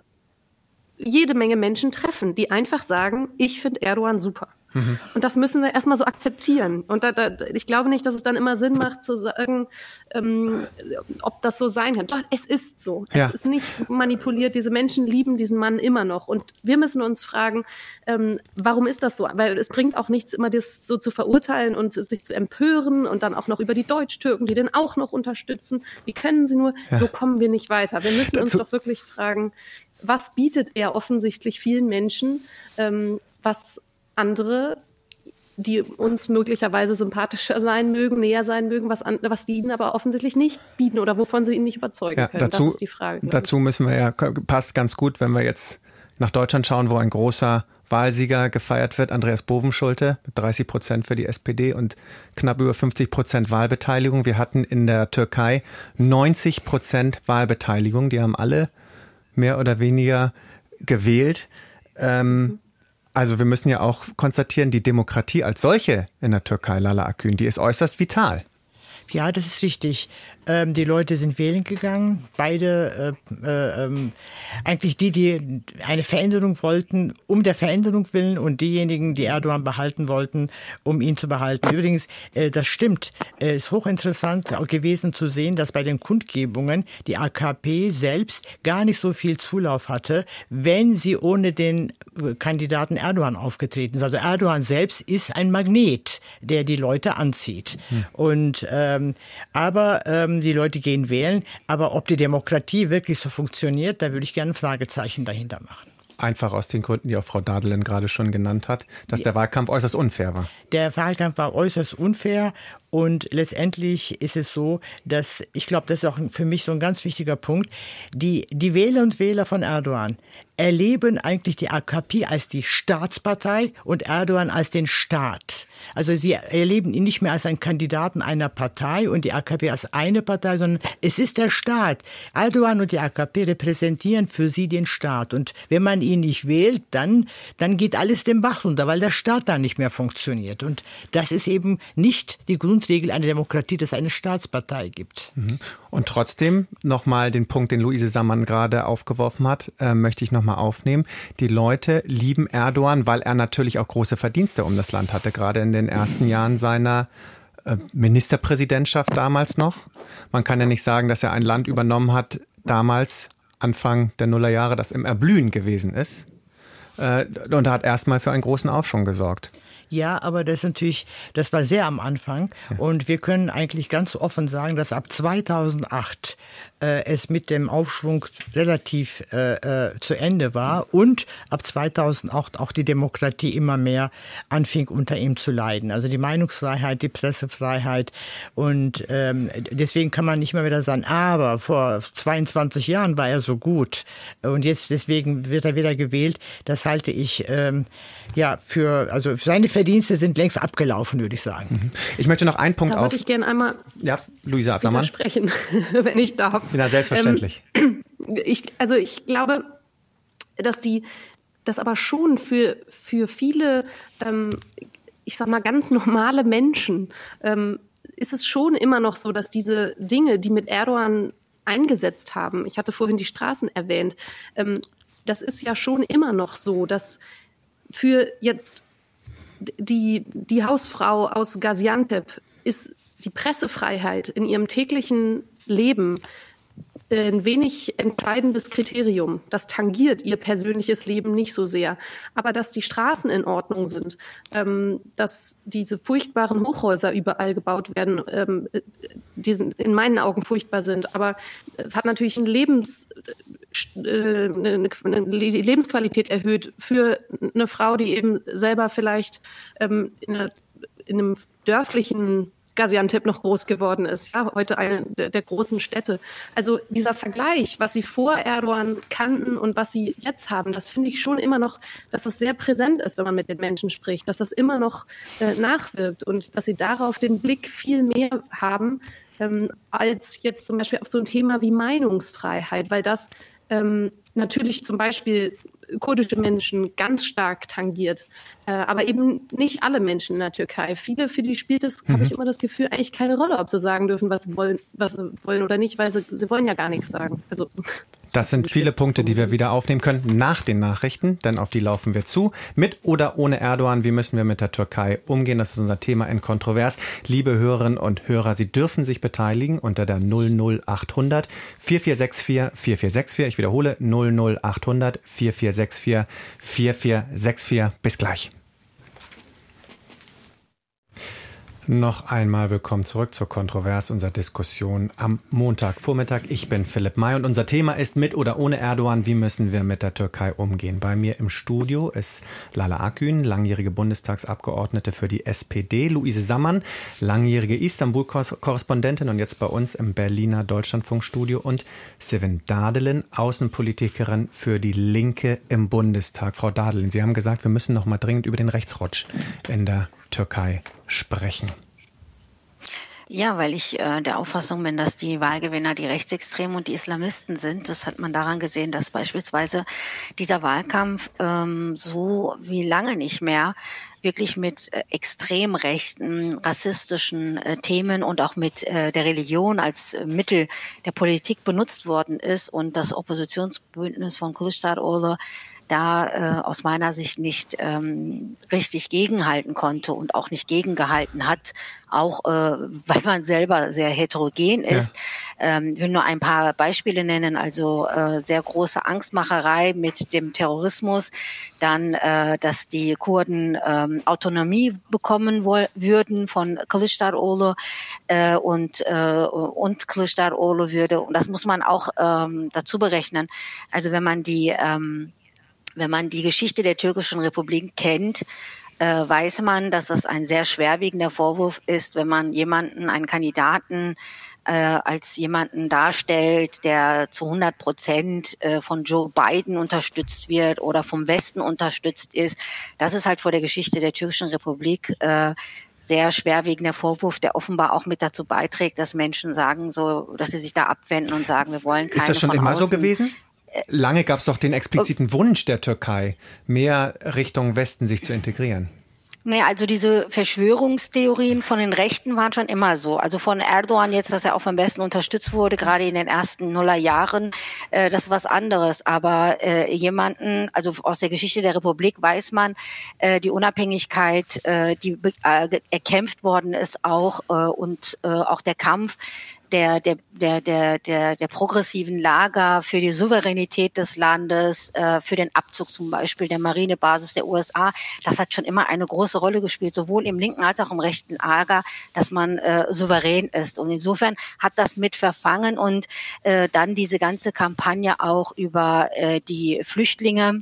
jede Menge Menschen treffen, die einfach sagen, ich finde Erdogan super. Mhm. Und das müssen wir erstmal so akzeptieren. Und da, da, ich glaube nicht, dass es dann immer Sinn macht zu sagen, ähm, ob das so sein kann. Doch, es ist so. Es ja. ist nicht manipuliert. Diese Menschen lieben diesen Mann immer noch. Und wir müssen uns fragen, ähm, warum ist das so? Weil es bringt auch nichts, immer das so zu verurteilen und sich zu empören und dann auch noch über die Deutsch-Türken, die den auch noch unterstützen. Wie können sie nur? Ja. So kommen wir nicht weiter. Wir müssen uns Dazu- doch wirklich fragen, was bietet er offensichtlich vielen Menschen, ähm, was andere, die uns möglicherweise sympathischer sein mögen, näher sein mögen, was, an, was die ihnen aber offensichtlich nicht bieten oder wovon sie ihn nicht überzeugen ja, können. Dazu, das ist die Frage. Dazu müssen wir ja, passt ganz gut, wenn wir jetzt nach Deutschland schauen, wo ein großer Wahlsieger gefeiert wird, Andreas Bovenschulte mit dreißig Prozent für die S P D und knapp über fünfzig Prozent Wahlbeteiligung. Wir hatten in der Türkei neunzig Prozent Wahlbeteiligung. Die haben alle mehr oder weniger gewählt. Ähm, Also wir müssen ja auch konstatieren, die Demokratie als solche in der Türkei, Lala Akgün, die ist äußerst vital. Ja, das ist richtig. Ähm, die Leute sind wählen gegangen. Beide, äh, äh, ähm, eigentlich die, die eine Veränderung wollten, um der Veränderung willen, und diejenigen, die Erdogan behalten wollten, um ihn zu behalten. Übrigens, äh, das stimmt. Es äh, ist hochinteressant auch gewesen zu sehen, dass bei den Kundgebungen die A K P selbst gar nicht so viel Zulauf hatte, wenn sie ohne den Kandidaten Erdogan aufgetreten ist. Also Erdogan selbst ist ein Magnet, der die Leute anzieht. Hm. Und ähm, aber ähm, die Leute gehen wählen. Aber ob die Demokratie wirklich so funktioniert, da würde ich gerne ein Fragezeichen dahinter machen. Einfach aus den Gründen, die auch Frau Dadelen gerade schon genannt hat, dass der Wahlkampf äußerst unfair war. Der Wahlkampf war äußerst unfair und letztendlich ist es so, dass, ich glaube, das ist auch für mich so ein ganz wichtiger Punkt, die, die Wähler und Wähler von Erdogan erleben eigentlich die A K P als die Staatspartei und Erdogan als den Staat. Also sie erleben ihn nicht mehr als einen Kandidaten einer Partei und die A K P als eine Partei, sondern es ist der Staat. Erdogan und die A K P repräsentieren für sie den Staat. Und wenn man ihn nicht wählt, dann, dann geht alles den Bach runter, weil der Staat dann nicht mehr funktioniert. Und das ist eben nicht die Grundregel einer Demokratie, dass es eine Staatspartei gibt. Und trotzdem nochmal den Punkt, den Louise Sammann gerade aufgeworfen hat, äh, möchte ich noch mal aufnehmen. Die Leute lieben Erdogan, weil er natürlich auch große Verdienste um das Land hatte, gerade in den ersten Jahren seiner äh, Ministerpräsidentschaft damals noch. Man kann ja nicht sagen, dass er ein Land übernommen hat, damals, Anfang der Nullerjahre, das im Erblühen gewesen ist. Äh, und er hat erstmal für einen großen Aufschwung gesorgt. Ja, aber das ist natürlich, das war sehr am Anfang. Ja. Und wir können eigentlich ganz offen sagen, dass ab zweitausendacht äh, es mit dem Aufschwung relativ äh, äh, zu Ende war und ab zweitausendacht auch die Demokratie immer mehr anfing, unter ihm zu leiden. Also die Meinungsfreiheit, die Pressefreiheit. Und ähm, deswegen kann man nicht mehr wieder sagen, aber vor zweiundzwanzig Jahren war er so gut. Und jetzt deswegen wird er wieder gewählt. Das halte ich ähm, ja für, also seine Verdienste sind längst abgelaufen, würde ich sagen. Ich möchte noch einen Punkt da auf... Da würde ich gerne einmal ja, Luisa Absammann sprechen, wenn ich darf. Ja, selbstverständlich. Ähm, ich, also ich glaube, dass die, dass aber schon für, für viele, ähm, ich sag mal, ganz normale Menschen ähm, ist es schon immer noch so, dass diese Dinge, die mit Erdogan eingesetzt haben, ich hatte vorhin die Straßen erwähnt, ähm, das ist ja schon immer noch so, dass für jetzt die, die Hausfrau aus Gaziantep ist die Pressefreiheit in ihrem täglichen Leben ein wenig entscheidendes Kriterium. Das tangiert ihr persönliches Leben nicht so sehr. Aber dass die Straßen in Ordnung sind, ähm, dass diese furchtbaren Hochhäuser überall gebaut werden, ähm, die sind in meinen Augen furchtbar sind. Aber es hat natürlich eine, Lebens, äh, eine, eine Lebensqualität erhöht für eine Frau, die eben selber vielleicht ähm, in, einer, in einem dörflichen Gaziantep noch groß geworden ist, ja, heute eine der großen Städte. Also dieser Vergleich, was sie vor Erdogan kannten und was sie jetzt haben, das finde ich schon immer noch, dass das sehr präsent ist, wenn man mit den Menschen spricht, dass das immer noch äh, nachwirkt und dass sie darauf den Blick viel mehr haben, ähm, als jetzt zum Beispiel auf so ein Thema wie Meinungsfreiheit, weil das ähm, natürlich zum Beispiel kurdische Menschen ganz stark tangiert, äh, aber eben nicht alle Menschen in der Türkei. Viele, für die spielt es, mhm. habe ich immer das Gefühl, eigentlich keine Rolle, ob sie sagen dürfen, was sie wollen, was sie wollen oder nicht, weil sie, sie wollen ja gar nichts sagen. Also das sind viele Punkte, die wir wieder aufnehmen können nach den Nachrichten, denn auf die laufen wir zu. Mit oder ohne Erdogan, wie müssen wir mit der Türkei umgehen? Das ist unser Thema in Kontrovers. Liebe Hörerinnen und Hörer, Sie dürfen sich beteiligen unter der null null acht hundert vier vier sechs vier vier vier sechs vier. Ich wiederhole null null acht hundert vier vier sechs vier vier vier sechs vier. Bis gleich. Noch einmal willkommen zurück zur Kontrovers, unserer Diskussion am Montagvormittag. Ich bin Philipp May und unser Thema ist mit oder ohne Erdogan, wie müssen wir mit der Türkei umgehen? Bei mir im Studio ist Lala Akgün, langjährige Bundestagsabgeordnete für die S P D, Luise Sammann, langjährige Istanbul-Korrespondentin und jetzt bei uns im Berliner Deutschlandfunkstudio und Sevin Dağdelen, Außenpolitikerin für die Linke im Bundestag. Frau Dağdelen, Sie haben gesagt, wir müssen noch mal dringend über den Rechtsrutsch in der Türkei sprechen. Ja, weil ich äh, der Auffassung bin, dass die Wahlgewinner die Rechtsextremen und die Islamisten sind. Das hat man daran gesehen, dass beispielsweise dieser Wahlkampf ähm, so wie lange nicht mehr wirklich mit äh, extrem rechten, rassistischen äh, Themen und auch mit äh, der Religion als äh, Mittel der Politik benutzt worden ist und das Oppositionsbündnis von Kılıçdaroğlu da äh, aus meiner Sicht nicht ähm, richtig gegenhalten konnte und auch nicht gegengehalten hat, auch äh, weil man selber sehr heterogen ist. Ja. Ähm, ich will nur ein paar Beispiele nennen, also äh, sehr große Angstmacherei mit dem Terrorismus, dann, äh, dass die Kurden ähm, Autonomie bekommen woll- würden von Kılıçdaroğlu äh, und, äh, und Kılıçdaroğlu würde, und das muss man auch ähm, dazu berechnen, also wenn man die ähm, Wenn man die Geschichte der türkischen Republik kennt, äh, weiß man, dass das ein sehr schwerwiegender Vorwurf ist, wenn man jemanden, einen Kandidaten äh, als jemanden darstellt, der zu hundert Prozent äh, von Joe Biden unterstützt wird oder vom Westen unterstützt ist. Das ist halt vor der Geschichte der türkischen Republik äh, sehr schwerwiegender Vorwurf, der offenbar auch mit dazu beiträgt, dass Menschen sagen, so, dass sie sich da abwenden und sagen, wir wollen keine. Ist das schon von immer außen. so gewesen? Lange gab es doch den expliziten Wunsch der Türkei, mehr Richtung Westen sich zu integrieren. Nee, also diese Verschwörungstheorien von den Rechten waren schon immer so. Also von Erdogan jetzt, dass er auch vom Westen unterstützt wurde, gerade in den ersten Nullerjahren, äh, das ist was anderes. Aber äh, jemanden, also aus der Geschichte der Republik weiß man, äh, die Unabhängigkeit, äh, die äh, erkämpft worden ist auch äh, und äh, auch der Kampf der, der, der, der, der, der progressiven Lager für die Souveränität des Landes, äh, für den Abzug zum Beispiel der Marinebasis der U S A. Das hat schon immer eine große Rolle gespielt, sowohl im linken als auch im rechten Lager, dass man äh, souverän ist. Und insofern hat das mit verfangen und äh, dann diese ganze Kampagne auch über äh, die Flüchtlinge,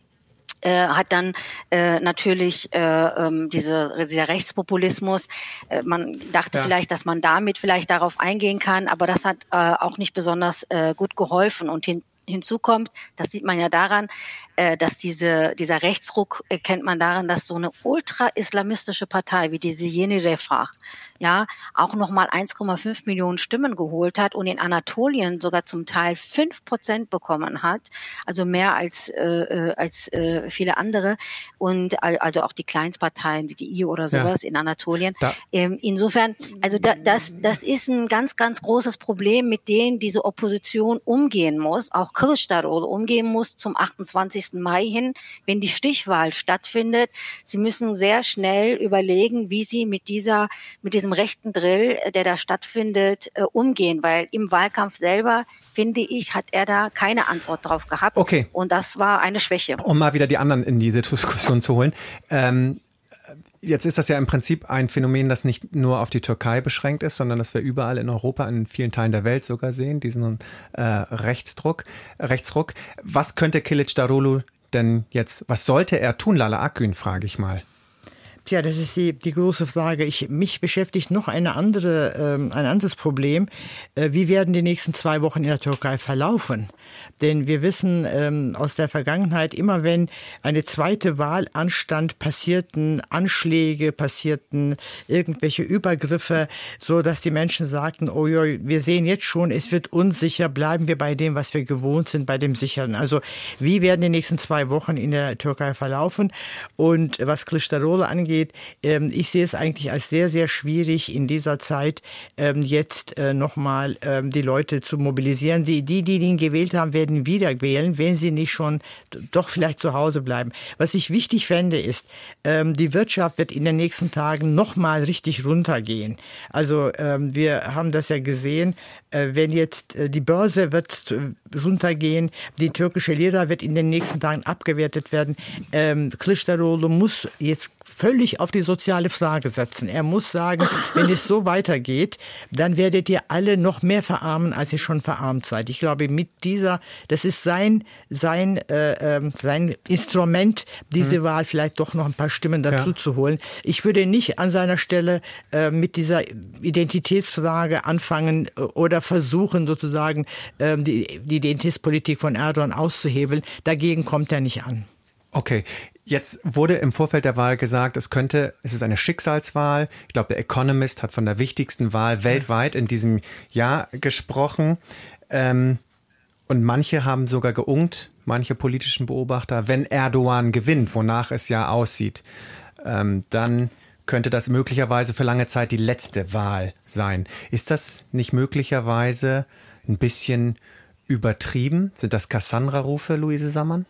Äh, hat dann äh, natürlich äh, ähm, diese, dieser Rechtspopulismus, äh, man dachte ja. vielleicht, dass man damit vielleicht darauf eingehen kann, aber das hat äh, auch nicht besonders äh, gut geholfen. Und hin, hinzu kommt, das sieht man ja daran, äh, dass diese, dieser Rechtsruck erkennt man daran, dass so eine ultra-islamistische Partei wie diese Yeni Refah ja auch nochmal eins Komma fünf Millionen Stimmen geholt hat und in Anatolien sogar zum Teil fünf Prozent bekommen hat, also mehr als äh, als äh, viele andere und also auch die Kleinstparteien wie die I O oder sowas ja. in Anatolien. Ähm, insofern, also da, das das ist ein ganz ganz großes Problem, mit dem diese Opposition umgehen muss, auch Kılıçdaroğlu umgehen muss zum achtundzwanzigsten Mai hin, wenn die Stichwahl stattfindet. Sie müssen sehr schnell überlegen, wie sie mit dieser mit diesem rechten Drill, der da stattfindet, äh, umgehen, weil im Wahlkampf selber, finde ich, hat er da keine Antwort drauf gehabt. Okay. Und das war eine Schwäche. Um mal wieder die anderen in diese Diskussion zu holen. Ähm, jetzt ist das ja im Prinzip ein Phänomen, das nicht nur auf die Türkei beschränkt ist, sondern das wir überall in Europa, in vielen Teilen der Welt sogar sehen, diesen äh, Rechtsdruck, Rechtsruck. Was könnte Kılıçdaroğlu denn jetzt, was sollte er tun, Lala Akgün, frage ich mal. Tja, das ist die, die große Frage. Ich, mich beschäftigt noch eine andere, ähm, ein anderes Problem. Äh, wie werden die nächsten zwei Wochen in der Türkei verlaufen? Denn wir wissen ähm, aus der Vergangenheit, immer wenn eine zweite Wahl anstand, passierten Anschläge, passierten irgendwelche Übergriffe, so dass die Menschen sagten, oh ja, wir sehen jetzt schon, es wird unsicher, bleiben wir bei dem, was wir gewohnt sind, bei dem Sicheren. Also wie werden die nächsten zwei Wochen in der Türkei verlaufen? Und was Kılıçdaroğlu angeht, ich sehe es eigentlich als sehr, sehr schwierig in dieser Zeit jetzt nochmal die Leute zu mobilisieren. Die, die, die ihn gewählt haben, werden wieder wählen, wenn sie nicht schon doch vielleicht zu Hause bleiben. Was ich wichtig fände, ist, die Wirtschaft wird in den nächsten Tagen nochmal richtig runtergehen. Also wir haben das ja gesehen, wenn jetzt die Börse wird runtergehen, die türkische Lira wird in den nächsten Tagen abgewertet werden. Kılıçdaroğlu muss jetzt völlig auf die soziale Frage setzen. Er muss sagen, wenn es so weitergeht, dann werdet ihr alle noch mehr verarmen, als ihr schon verarmt seid. Ich glaube, mit dieser, das ist sein sein äh, sein Instrument, diese mhm. Wahl vielleicht doch noch ein paar Stimmen dazu ja. zu holen. Ich würde nicht an seiner Stelle äh, mit dieser Identitätsfrage anfangen oder versuchen, sozusagen äh, die, die Identitätspolitik von Erdogan auszuhebeln. Dagegen kommt er nicht an. Okay. Jetzt wurde im Vorfeld der Wahl gesagt, es könnte, es ist eine Schicksalswahl. Ich glaube, der Economist hat von der wichtigsten Wahl weltweit in diesem Jahr gesprochen. Ähm, und manche haben sogar geungt, manche politischen Beobachter, wenn Erdogan gewinnt, wonach es ja aussieht, ähm, dann könnte das möglicherweise für lange Zeit die letzte Wahl sein. Ist das nicht möglicherweise ein bisschen übertrieben? Sind das Cassandra-Rufe, Luise Sammann?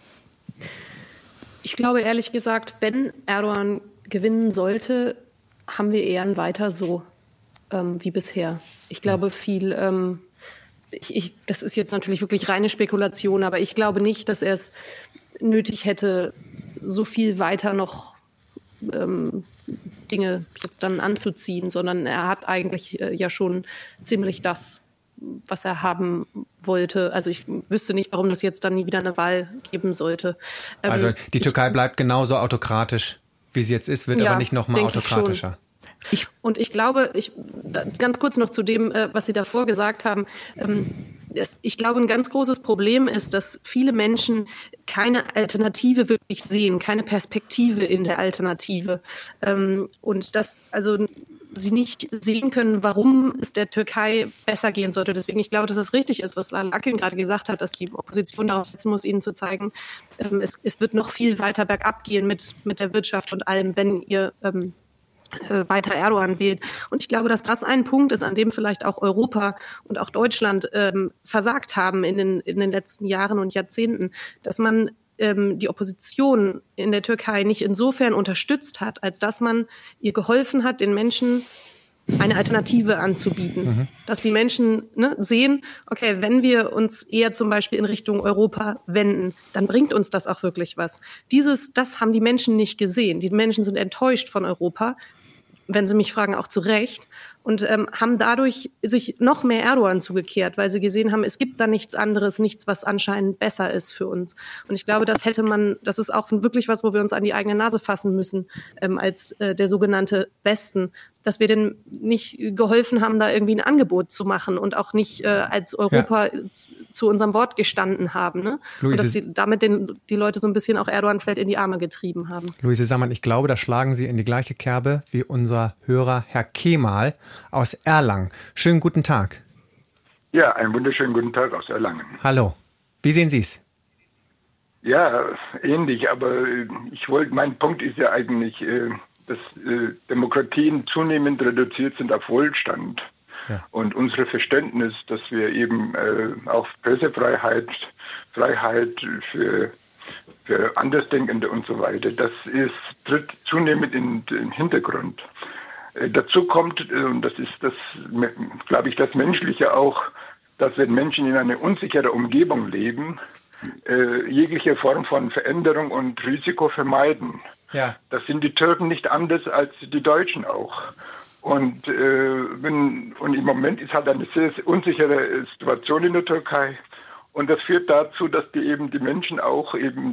Ich glaube ehrlich gesagt, wenn Erdogan gewinnen sollte, haben wir eher ein Weiter so ähm, wie bisher. Ich glaube viel, ähm, ich, ich, das ist jetzt natürlich wirklich reine Spekulation, aber ich glaube nicht, dass er es nötig hätte, so viel weiter noch ähm, Dinge jetzt dann anzuziehen, sondern er hat eigentlich äh, ja schon ziemlich das, was er haben wollte. Also ich wüsste nicht, warum das jetzt dann nie wieder eine Wahl geben sollte. Ähm, also die Türkei ich, bleibt genauso autokratisch, wie sie jetzt ist, wird ja, aber nicht noch mal autokratischer. Ich, und ich glaube, ich, ganz kurz noch zu dem, was Sie davor gesagt haben, ich glaube, ein ganz großes Problem ist, dass viele Menschen keine Alternative wirklich sehen, keine Perspektive in der Alternative. Und das, also sie nicht sehen können, warum es der Türkei besser gehen sollte. Deswegen, ich glaube, dass das richtig ist, was Lala Akgün gerade gesagt hat, dass die Opposition darauf setzen muss, ihnen zu zeigen, ähm, es, es wird noch viel weiter bergab gehen mit, mit der Wirtschaft und allem, wenn ihr ähm, äh, weiter Erdogan wählt. Und ich glaube, dass das ein Punkt ist, an dem vielleicht auch Europa und auch Deutschland ähm, versagt haben in den, in den letzten Jahren und Jahrzehnten, dass man die Opposition in der Türkei nicht insofern unterstützt hat, als dass man ihr geholfen hat, den Menschen eine Alternative anzubieten. Mhm. Dass die Menschen ne, sehen, okay, wenn wir uns eher zum Beispiel in Richtung Europa wenden, dann bringt uns das auch wirklich was. Dieses, das haben die Menschen nicht gesehen. Die Menschen sind enttäuscht von Europa, wenn sie mich fragen, auch zu Recht, und ähm, haben dadurch sich noch mehr Erdogan zugekehrt, weil sie gesehen haben, es gibt da nichts anderes, nichts, was anscheinend besser ist für uns. Und ich glaube, das hätte man, das ist auch wirklich was, wo wir uns an die eigene Nase fassen müssen, ähm, als äh, der sogenannte Westen, dass wir denn nicht geholfen haben, da irgendwie ein Angebot zu machen und auch nicht äh, als Europa ja. z- zu unserem Wort gestanden haben. Ne? Und dass sie damit den, die Leute so ein bisschen auch Erdogan vielleicht in die Arme getrieben haben. Luise Sammann, ich glaube, da schlagen Sie in die gleiche Kerbe wie unser Hörer Herr Kemal aus Erlangen. Schönen guten Tag. Ja, einen wunderschönen guten Tag aus Erlangen. Hallo. Wie sehen Sie es? Ja, ähnlich, aber ich wollte, mein Punkt ist ja eigentlich, äh, dass äh, Demokratien zunehmend reduziert sind auf Wohlstand. Ja. Und unser Verständnis, dass wir eben äh, auch Pressefreiheit, Freiheit für, für Andersdenkende und so weiter, das ist, tritt zunehmend in den Hintergrund. Äh, dazu kommt, äh, und das ist das, glaube ich, das Menschliche auch, dass wenn Menschen in einer unsicheren Umgebung leben, äh, jegliche Form von Veränderung und Risiko vermeiden. Ja. Das sind die Türken nicht anders als die Deutschen auch. Und, äh, wenn, und im Moment ist halt eine sehr, sehr unsichere Situation in der Türkei. Und das führt dazu, dass die eben die Menschen auch eben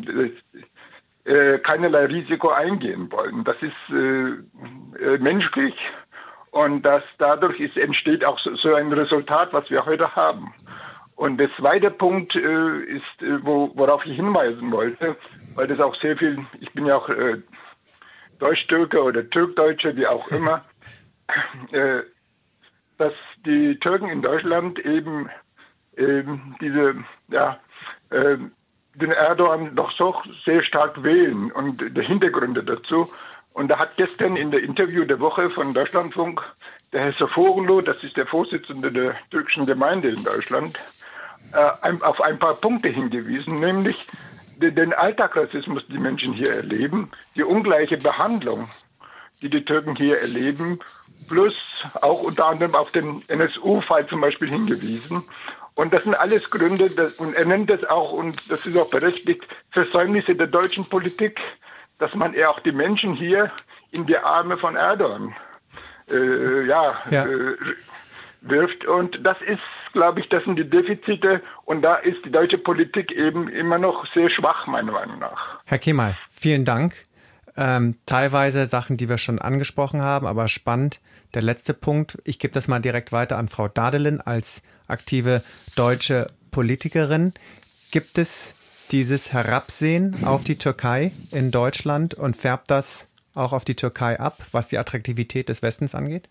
äh, keinerlei Risiko eingehen wollen. Das ist äh, äh, menschlich. Und das dadurch ist, entsteht auch so, so ein Resultat, was wir heute haben. Und der zweite Punkt äh, ist, äh, wo, worauf ich hinweisen wollte, weil das auch sehr viel, ich bin ja auch äh, Deutsch-Türke oder Türk-Deutsche, wie auch immer, äh, dass die Türken in Deutschland eben äh, diese, ja, äh, den Erdogan doch so sehr stark wählen und die Hintergründe dazu. Und da hat gestern in der Interview der Woche von Deutschlandfunk der Herr Sofoğlu, das ist der Vorsitzende der türkischen Gemeinde in Deutschland, äh, auf ein paar Punkte hingewiesen, nämlich den Alltagsrassismus, die Menschen hier erleben, die ungleiche Behandlung, die die Türken hier erleben, plus auch unter anderem auf den N S U-Fall zum Beispiel hingewiesen. Und das sind alles Gründe, das, und er nennt das auch, und das ist auch berechtigt, Versäumnisse der deutschen Politik, dass man eher auch die Menschen hier in die Arme von Erdogan äh, ja, ja. Äh, wirft. Und das ist, glaube ich, das sind die Defizite. Und da ist die deutsche Politik eben immer noch sehr schwach, meiner Meinung nach. Herr Kemal, vielen Dank. Ähm, teilweise Sachen, die wir schon angesprochen haben, aber spannend. Der letzte Punkt. Ich gebe das mal direkt weiter an Frau Dadelin als aktive deutsche Politikerin. Gibt es dieses Herabsehen auf die Türkei in Deutschland und färbt das auch auf die Türkei ab, was die Attraktivität des Westens angeht?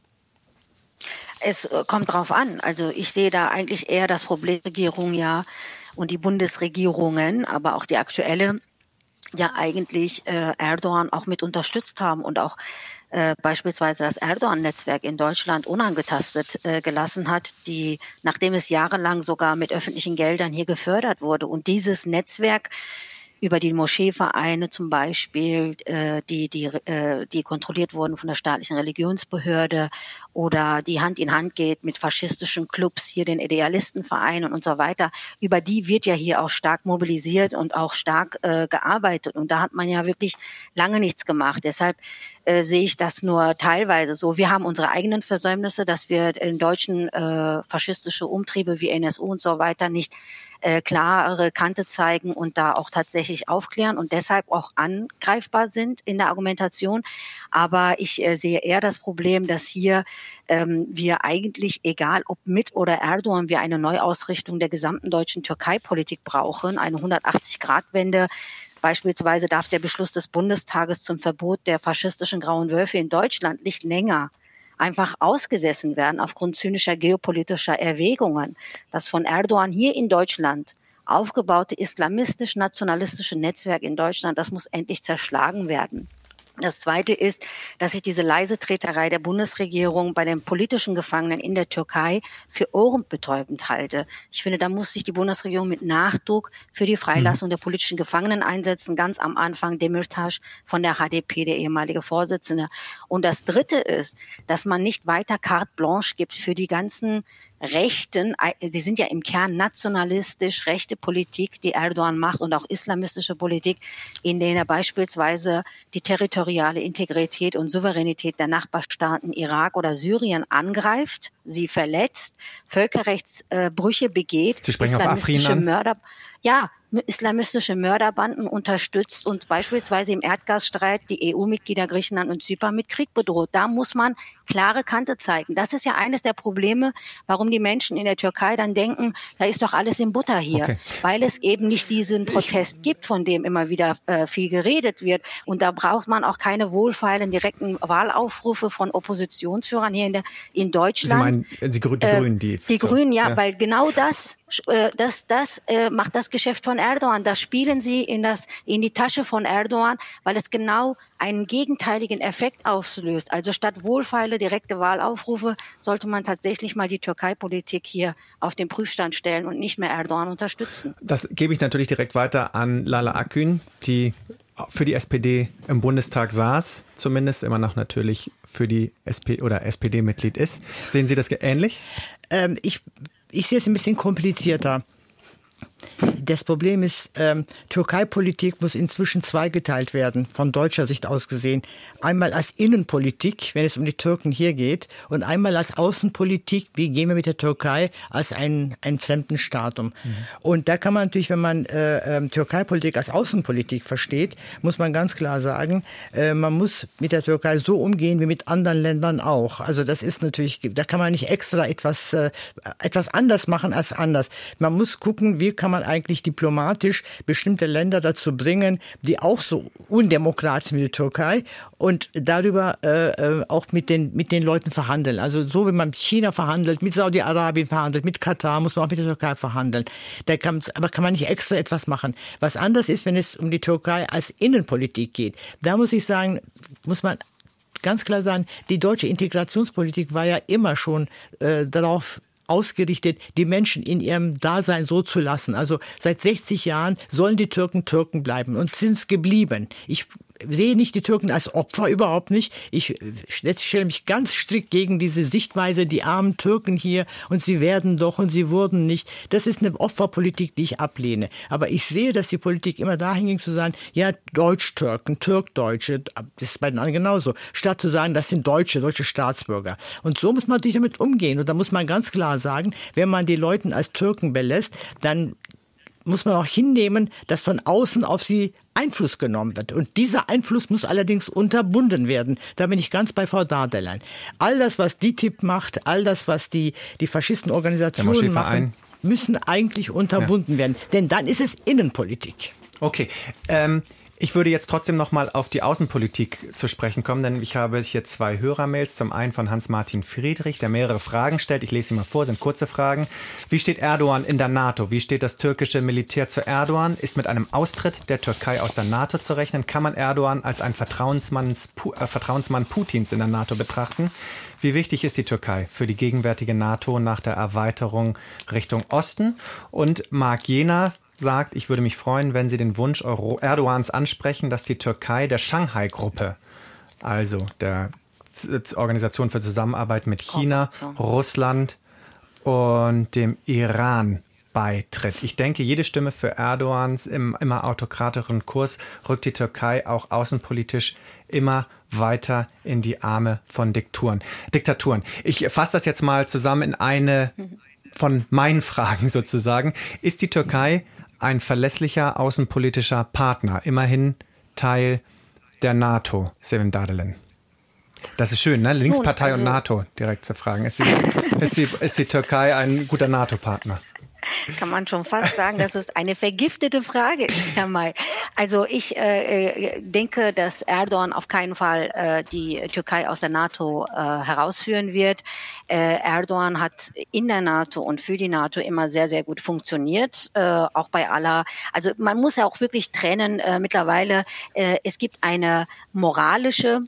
Es kommt drauf an. Also ich sehe da eigentlich eher das Problem der Regierung ja und die Bundesregierungen, aber auch die aktuelle, ja eigentlich äh, Erdogan auch mit unterstützt haben und auch äh, beispielsweise das Erdogan-Netzwerk in Deutschland unangetastet äh, gelassen hat, die, nachdem es jahrelang sogar mit öffentlichen Geldern hier gefördert wurde. Und dieses Netzwerk über die Moscheevereine zum Beispiel, äh, die, die, äh, die kontrolliert wurden von der staatlichen Religionsbehörde oder die Hand in Hand geht mit faschistischen Clubs, hier den Idealistenvereinen und so weiter. Über die wird ja hier auch stark mobilisiert und auch stark äh, gearbeitet. Und da hat man ja wirklich lange nichts gemacht. Deshalb äh, sehe ich das nur teilweise so. Wir haben unsere eigenen Versäumnisse, dass wir in deutschen äh, faschistische Umtriebe wie N S U und so weiter nicht äh, klare Kante zeigen und da auch tatsächlich aufklären und deshalb auch angreifbar sind in der Argumentation. Aber ich äh, sehe eher das Problem, dass hier ähm, wir eigentlich, egal ob mit oder Erdogan, wir eine Neuausrichtung der gesamten deutschen Türkei-Politik brauchen, eine hundertachtzig-Grad-Wende. Beispielsweise darf der Beschluss des Bundestages zum Verbot der faschistischen Grauen Wölfe in Deutschland nicht länger einfach ausgesessen werden aufgrund zynischer geopolitischer Erwägungen. Das von Erdogan hier in Deutschland aufgebaute islamistisch-nationalistische Netzwerk in Deutschland, das muss endlich zerschlagen werden. Das Zweite ist, dass ich diese leise Treterei der Bundesregierung bei den politischen Gefangenen in der Türkei für ohrenbetäubend halte. Ich finde, da muss sich die Bundesregierung mit Nachdruck für die Freilassung mhm. der politischen Gefangenen einsetzen. Ganz am Anfang Demirtas von der H D P, der ehemalige Vorsitzende. Und das Dritte ist, dass man nicht weiter carte blanche gibt für die ganzen Rechten, die sind ja im Kern nationalistisch, rechte Politik, die Erdogan macht und auch islamistische Politik, in denen er beispielsweise die territoriale Integrität und Souveränität der Nachbarstaaten Irak oder Syrien angreift, sie verletzt, Völkerrechtsbrüche begeht, Sie sprechen islamistische auf Afrin an. Mörder, ja, islamistische Mörderbanden unterstützt und beispielsweise im Erdgasstreit die E U-Mitglieder Griechenland und Zypern mit Krieg bedroht. Da muss man klare Kante zeigen. Das ist ja eines der Probleme, warum die Menschen in der Türkei dann denken, da ist doch alles in Butter hier, okay. weil es eben nicht diesen Protest gibt, von dem immer wieder äh, viel geredet wird. Und da braucht man auch keine wohlfeilen direkten Wahlaufrufe von Oppositionsführern hier in, der, in Deutschland. Sie meinen, Sie Grü- die äh, Grünen, die... Die Grünen, ja, ja, weil genau das, äh, das, das äh, macht das Geschäft von Erdogan. Da spielen sie in, das, in die Tasche von Erdogan, weil es genau einen gegenteiligen Effekt auslöst. Also statt wohlfeile direkte Wahlaufrufe sollte man tatsächlich mal die Türkei-Politik hier auf den Prüfstand stellen und nicht mehr Erdogan unterstützen. Das gebe ich natürlich direkt weiter an Lala Akgün, die für die S P D im Bundestag saß, zumindest immer noch natürlich für die S P oder S P D-Mitglied ist. Sehen Sie das ähnlich? Ähm, ich, ich sehe es ein bisschen komplizierter. Das Problem ist, ähm, Türkei-Politik muss inzwischen zweigeteilt werden, von deutscher Sicht aus gesehen. Einmal als Innenpolitik, wenn es um die Türken hier geht, und einmal als Außenpolitik, wie gehen wir mit der Türkei als einen, einen fremden Staat um. Mhm. Und da kann man natürlich, wenn man äh, äh, Türkei-Politik als Außenpolitik versteht, muss man ganz klar sagen, äh, man muss mit der Türkei so umgehen wie mit anderen Ländern auch. Also das ist natürlich, da kann man nicht extra etwas, äh, etwas anders machen als anders. Man muss gucken, wie kann man eigentlich diplomatisch bestimmte Länder dazu bringen, die auch so undemokratisch sind wie die Türkei und darüber äh, auch mit den, mit den Leuten verhandeln. Also so wie man mit China verhandelt, mit Saudi-Arabien verhandelt, mit Katar, muss man auch mit der Türkei verhandeln. Da kann, aber kann man nicht extra etwas machen. Was anders ist, wenn es um die Türkei als Innenpolitik geht. Da muss ich sagen, muss man ganz klar sagen, die deutsche Integrationspolitik war ja immer schon äh, darauf ausgerichtet, die Menschen in ihrem Dasein so zu lassen. Also seit sechzig Jahren sollen die Türken Türken bleiben und sind es geblieben. Ich sehe nicht die Türken als Opfer, überhaupt nicht. Ich stelle mich ganz strikt gegen diese Sichtweise, die armen Türken hier und sie werden doch und sie wurden nicht. Das ist eine Opferpolitik, die ich ablehne. Aber ich sehe, dass die Politik immer dahin ging zu sagen, ja, Deutsch-Türken, Türk-Deutsche, das ist bei den anderen genauso, statt zu sagen, das sind Deutsche, deutsche Staatsbürger. Und so muss man natürlich damit umgehen. Und da muss man ganz klar sagen, wenn man die Leute als Türken belässt, dann muss man auch hinnehmen, dass von außen auf sie Einfluss genommen wird. Und dieser Einfluss muss allerdings unterbunden werden. Da bin ich ganz bei Frau Dardelein. All das, was D I T I B macht, all das, was die, die Faschistenorganisationen machen, müssen eigentlich unterbunden ja. werden. Denn dann ist es Innenpolitik. Okay, ähm... Ich würde jetzt trotzdem noch mal auf die Außenpolitik zu sprechen kommen, denn ich habe hier zwei Hörermails. Zum einen von Hans-Martin Friedrich, der mehrere Fragen stellt. Ich lese sie mal vor, sind kurze Fragen. Wie steht Erdogan in der NATO? Wie steht das türkische Militär zu Erdogan? Ist mit einem Austritt der Türkei aus der NATO zu rechnen? Kann man Erdogan als einen Vertrauensmann, äh, Vertrauensmann Putins in der NATO betrachten? Wie wichtig ist die Türkei für die gegenwärtige NATO nach der Erweiterung Richtung Osten? Und Marc Jena sagt, ich würde mich freuen, wenn Sie den Wunsch Euro- Erdogans ansprechen, dass die Türkei der Shanghai-Gruppe, also der Z- Organisation für Zusammenarbeit mit China, Russland und dem Iran beitritt. Ich denke, jede Stimme für Erdogans im immer autokratischeren Kurs rückt die Türkei auch außenpolitisch immer weiter in die Arme von Diktaturen. Diktaturen. Ich fasse das jetzt mal zusammen in eine von meinen Fragen sozusagen. Ist die Türkei ein verlässlicher außenpolitischer Partner, immerhin Teil der NATO, Sevim Dardelen? Das ist schön, ne? Linkspartei Nun, also, und NATO direkt zu fragen. Ist die, ist, die, ist die Türkei ein guter NATO-Partner? kann man schon fast sagen, dass es eine vergiftete Frage ist, Herr May. Also ich äh, denke, dass Erdogan auf keinen Fall äh, die Türkei aus der NATO äh, herausführen wird. Äh, Erdogan hat in der NATO und für die NATO immer sehr, sehr gut funktioniert, äh, auch bei aller, also man muss ja auch wirklich trennen, äh, mittlerweile, äh, es gibt eine moralische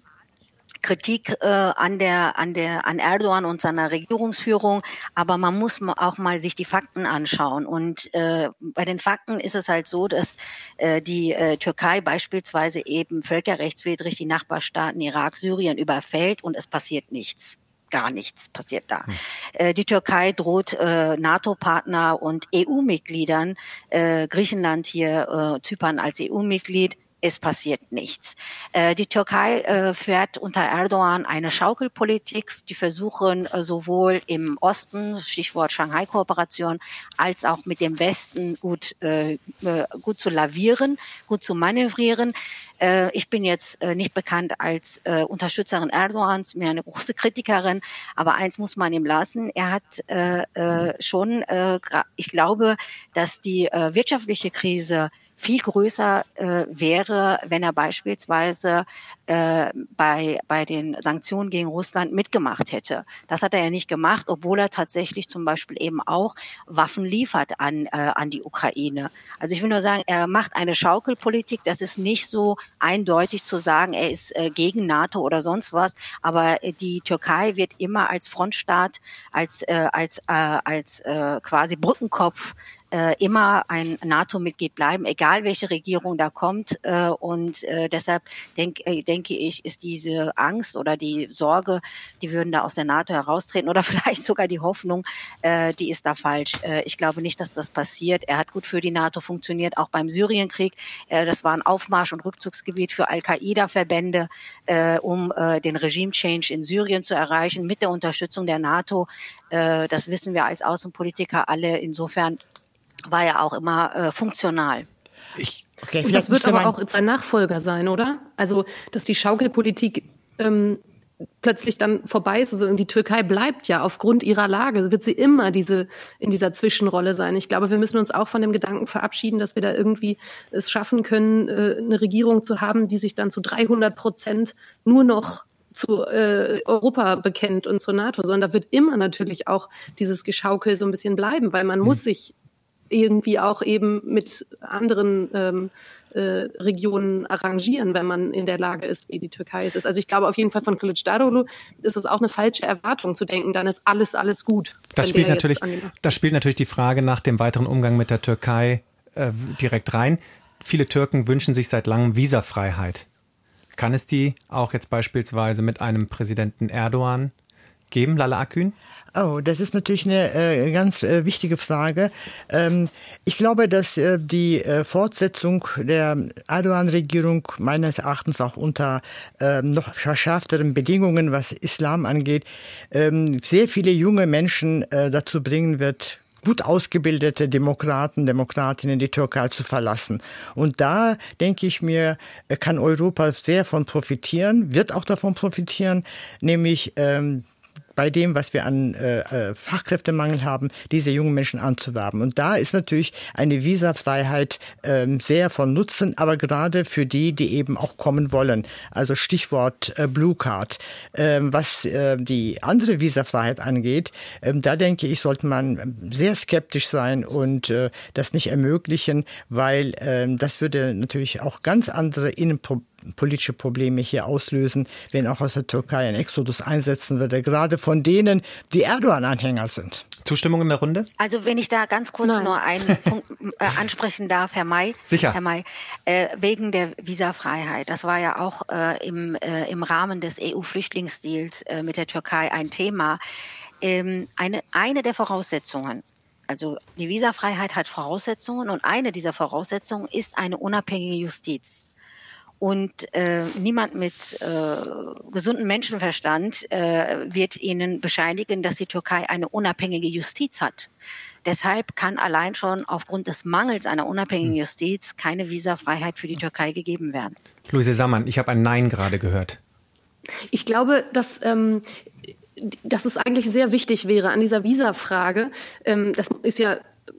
Kritik äh, an der an der an Erdogan und seiner Regierungsführung, aber man muss auch mal sich die Fakten anschauen und äh, bei den Fakten ist es halt so, dass äh, die äh, Türkei beispielsweise eben völkerrechtswidrig die Nachbarstaaten Irak, Syrien überfällt und es passiert nichts. Gar nichts passiert da. Hm. Äh, die Türkei droht äh, NATO-Partner und E U-Mitgliedern, äh, Griechenland hier, äh, Zypern als E U-Mitglied, es passiert nichts. Äh, die Türkei äh, fährt unter Erdogan eine Schaukelpolitik. Die versuchen äh, sowohl im Osten, Stichwort Shanghai-Kooperation, als auch mit dem Westen gut, äh, gut zu lavieren, gut zu manövrieren. Äh, ich bin jetzt äh, nicht bekannt als äh, Unterstützerin Erdogans, mehr eine große Kritikerin, aber eins muss man ihm lassen. Er hat äh, äh, schon, äh, ich glaube, dass die äh, wirtschaftliche Krise viel größer äh, wäre, wenn er beispielsweise äh, bei bei den Sanktionen gegen Russland mitgemacht hätte. Das hat er ja nicht gemacht, obwohl er tatsächlich zum Beispiel eben auch Waffen liefert an äh, an die Ukraine. Also ich will nur sagen, er macht eine Schaukelpolitik. Das ist nicht so eindeutig zu sagen, er ist äh, gegen NATO oder sonst was. Aber äh, die Türkei wird immer als Frontstaat, als äh, als äh, als äh, quasi Brückenkopf Äh, immer ein NATO-Mitglied bleiben, egal welche Regierung da kommt. Äh, und äh, deshalb denk, äh, denke ich, ist diese Angst oder die Sorge, die würden da aus der NATO heraustreten oder vielleicht sogar die Hoffnung, äh, die ist da falsch. Äh, ich glaube nicht, dass das passiert. Er hat gut für die NATO funktioniert, auch beim Syrienkrieg. Äh, das war ein Aufmarsch- und Rückzugsgebiet für Al-Qaida-Verbände, äh, um äh, den Regime-Change in Syrien zu erreichen, mit der Unterstützung der NATO. Äh, das wissen wir als Außenpolitiker alle. Insofern war ja auch immer äh, funktional. Ich, okay, und das wird aber auch sein Nachfolger sein, oder? Also, dass die Schaukelpolitik ähm, plötzlich dann vorbei ist. Also, die Türkei bleibt ja aufgrund ihrer Lage, wird sie immer diese in dieser Zwischenrolle sein. Ich glaube, wir müssen uns auch von dem Gedanken verabschieden, dass wir da irgendwie es schaffen können, äh, eine Regierung zu haben, die sich dann zu dreihundert Prozent nur noch zu äh, Europa bekennt und zur NATO, sondern da wird immer natürlich auch dieses Geschaukel so ein bisschen bleiben, weil man hm. muss sich irgendwie auch eben mit anderen ähm, äh, Regionen arrangieren, wenn man in der Lage ist, wie die Türkei es ist. Also ich glaube auf jeden Fall von Kılıçdaroğlu ist es auch eine falsche Erwartung zu denken, dann ist alles, alles gut. Das spielt, natürlich, das spielt natürlich die Frage nach dem weiteren Umgang mit der Türkei äh, direkt rein. Viele Türken wünschen sich seit langem Visafreiheit. Kann es die auch jetzt beispielsweise mit einem Präsidenten Erdogan geben, Lala Akgün? Oh, das ist natürlich eine äh, ganz äh, wichtige Frage. Ähm, ich glaube, dass äh, die äh, Fortsetzung der Erdogan-Regierung meines Erachtens auch unter äh, noch verschärfteren Bedingungen, was Islam angeht, ähm, sehr viele junge Menschen äh, dazu bringen wird, gut ausgebildete Demokraten, Demokratinnen die Türkei zu verlassen. Und da, denke ich mir, kann Europa sehr von profitieren, wird auch davon profitieren, nämlich ähm, bei dem, was wir an äh, Fachkräftemangel haben, diese jungen Menschen anzuwerben. Und da ist natürlich eine Visafreiheit ähm, sehr von Nutzen, aber gerade für die, die eben auch kommen wollen. Also Stichwort äh, Blue Card. Ähm, was äh, die andere Visafreiheit angeht, ähm, da denke ich, sollte man sehr skeptisch sein und äh, das nicht ermöglichen, weil ähm, das würde natürlich auch ganz andere Innenprobleme politische Probleme hier auslösen, wenn auch aus der Türkei ein Exodus einsetzen würde, gerade von denen, die Erdogan-Anhänger sind. Zustimmung in der Runde? Also wenn ich da ganz kurz Nein. nur einen Punkt äh, ansprechen darf, Herr May. Sicher. Herr May, äh, wegen der Visafreiheit. Das war ja auch äh, im, äh, im Rahmen des E U-Flüchtlingsdeals äh, mit der Türkei ein Thema. Ähm, eine, eine der Voraussetzungen, also die Visafreiheit hat Voraussetzungen und eine dieser Voraussetzungen ist eine unabhängige Justiz. Und äh, niemand mit äh, gesundem Menschenverstand äh, wird Ihnen bescheinigen, dass die Türkei eine unabhängige Justiz hat. Deshalb kann allein schon aufgrund des Mangels einer unabhängigen Justiz keine Visafreiheit für die Türkei gegeben werden. Luise Sammann, ich habe ein Nein gerade gehört. Ich glaube, dass... Ähm dass es eigentlich sehr wichtig wäre an dieser Visa-Frage. Ähm, das ist ja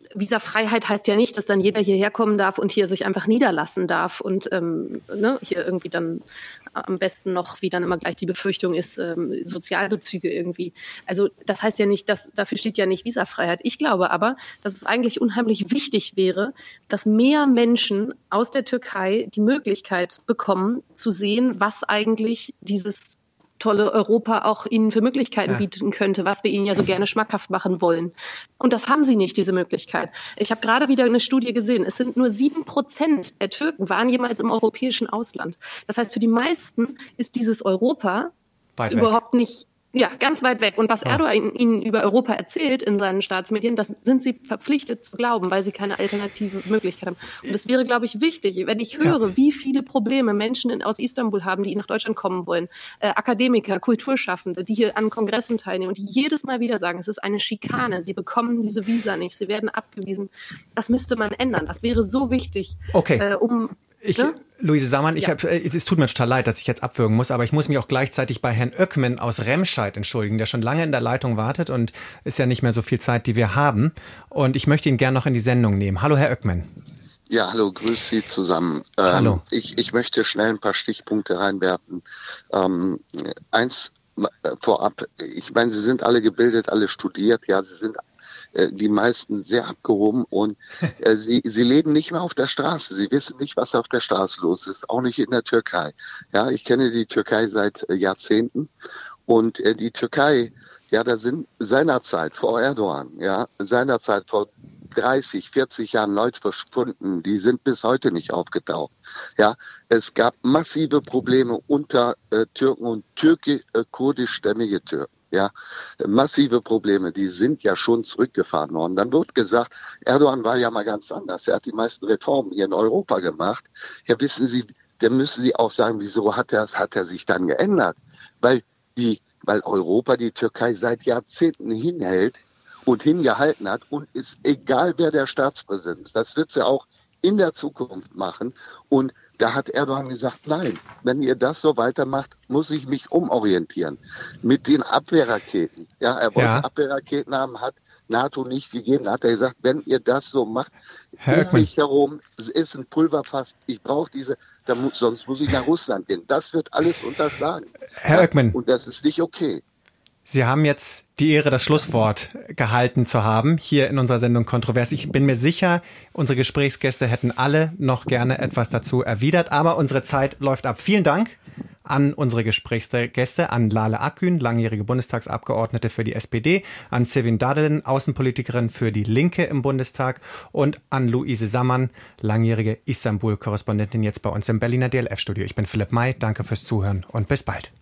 Visafreiheit heißt ja nicht, dass dann jeder hierher kommen darf und hier sich einfach niederlassen darf und ähm, ne, hier irgendwie dann am besten noch, wie dann immer gleich die Befürchtung ist, ähm, Sozialbezüge irgendwie. Also das heißt ja nicht, dass dafür steht ja nicht Visafreiheit. Ich glaube aber, dass es eigentlich unheimlich wichtig wäre, dass mehr Menschen aus der Türkei die Möglichkeit bekommen, zu sehen, was eigentlich dieses tolle Europa auch ihnen für Möglichkeiten ja. bieten könnte, was wir ihnen ja so gerne schmackhaft machen wollen. Und das haben sie nicht, diese Möglichkeit. Ich habe gerade wieder eine Studie gesehen. Es sind nur sieben Prozent der Türken waren jemals im europäischen Ausland. Das heißt, für die meisten ist dieses Europa Weit überhaupt weg. nicht Ja, ganz weit weg. Und was ja. Erdogan ihnen über Europa erzählt in seinen Staatsmedien, das sind sie verpflichtet zu glauben, weil sie keine alternative Möglichkeit haben. Und es wäre, glaube ich, wichtig, wenn ich höre, ja. wie viele Probleme Menschen in, aus Istanbul haben, die nach Deutschland kommen wollen, äh, Akademiker, Kulturschaffende, die hier an Kongressen teilnehmen und die jedes Mal wieder sagen, es ist eine Schikane, sie bekommen diese Visa nicht, sie werden abgewiesen. Das müsste man ändern. Das wäre so wichtig, okay. äh, um... Ich, ne? Luise Sammann, ich ja. hab, es tut mir total leid, dass ich jetzt abwürgen muss, aber ich muss mich auch gleichzeitig bei Herrn Oekmen aus Remscheid entschuldigen, der schon lange in der Leitung wartet und ist ja nicht mehr so viel Zeit, die wir haben. Und ich möchte ihn gerne noch in die Sendung nehmen. Hallo, Herr Oekmen. Ja, hallo, grüß Sie zusammen. Ähm, hallo. Ich, ich möchte schnell ein paar Stichpunkte reinwerfen. Ähm, eins vorab, ich meine, Sie sind alle gebildet, alle studiert, ja, Sie sind die meisten sehr abgehoben und äh, sie, sie leben nicht mehr auf der Straße. Sie wissen nicht, was auf der Straße los ist, auch nicht in der Türkei. Ja, ich kenne die Türkei seit äh, Jahrzehnten und äh, die Türkei, ja, da sind seinerzeit vor Erdogan, ja, seinerzeit vor dreißig, vierzig Jahren Leute verschwunden, die sind bis heute nicht aufgetaucht. Ja, es gab massive Probleme unter äh, Türken und türkisch-kurdischstämmige Türken. Ja, massive Probleme, die sind ja schon zurückgefahren worden. Dann wird gesagt, Erdogan war ja mal ganz anders. Er hat die meisten Reformen hier in Europa gemacht. Ja, wissen Sie, dann müssen Sie auch sagen, wieso hat er, hat er sich dann geändert? Weil die, weil Europa die Türkei seit Jahrzehnten hinhält und hingehalten hat und ist egal, wer der Staatspräsident ist. Das wird sie auch in der Zukunft machen. Und da hat Erdogan gesagt, nein, wenn ihr das so weitermacht, muss ich mich umorientieren. Mit den Abwehrraketen. Ja, er wollte ja. Abwehrraketen haben, hat NATO nicht gegeben. Da hat er gesagt, wenn ihr das so macht, um mich herum, es ist ein Pulverfass, ich brauche diese, da muss, sonst muss ich nach Russland gehen. Das wird alles unterschlagen. Herr Oekmen. Ja, und das ist nicht okay. Sie haben jetzt die Ehre, das Schlusswort gehalten zu haben, hier in unserer Sendung Kontrovers. Ich bin mir sicher, unsere Gesprächsgäste hätten alle noch gerne etwas dazu erwidert, aber unsere Zeit läuft ab. Vielen Dank an unsere Gesprächsgäste, an Lale Akgün, langjährige Bundestagsabgeordnete für die S P D, an Sevin Dadelen, Außenpolitikerin für die Linke im Bundestag und an Luise Sammann, langjährige Istanbul-Korrespondentin jetzt bei uns im Berliner D L F-Studio. Ich bin Philipp May, danke fürs Zuhören und bis bald.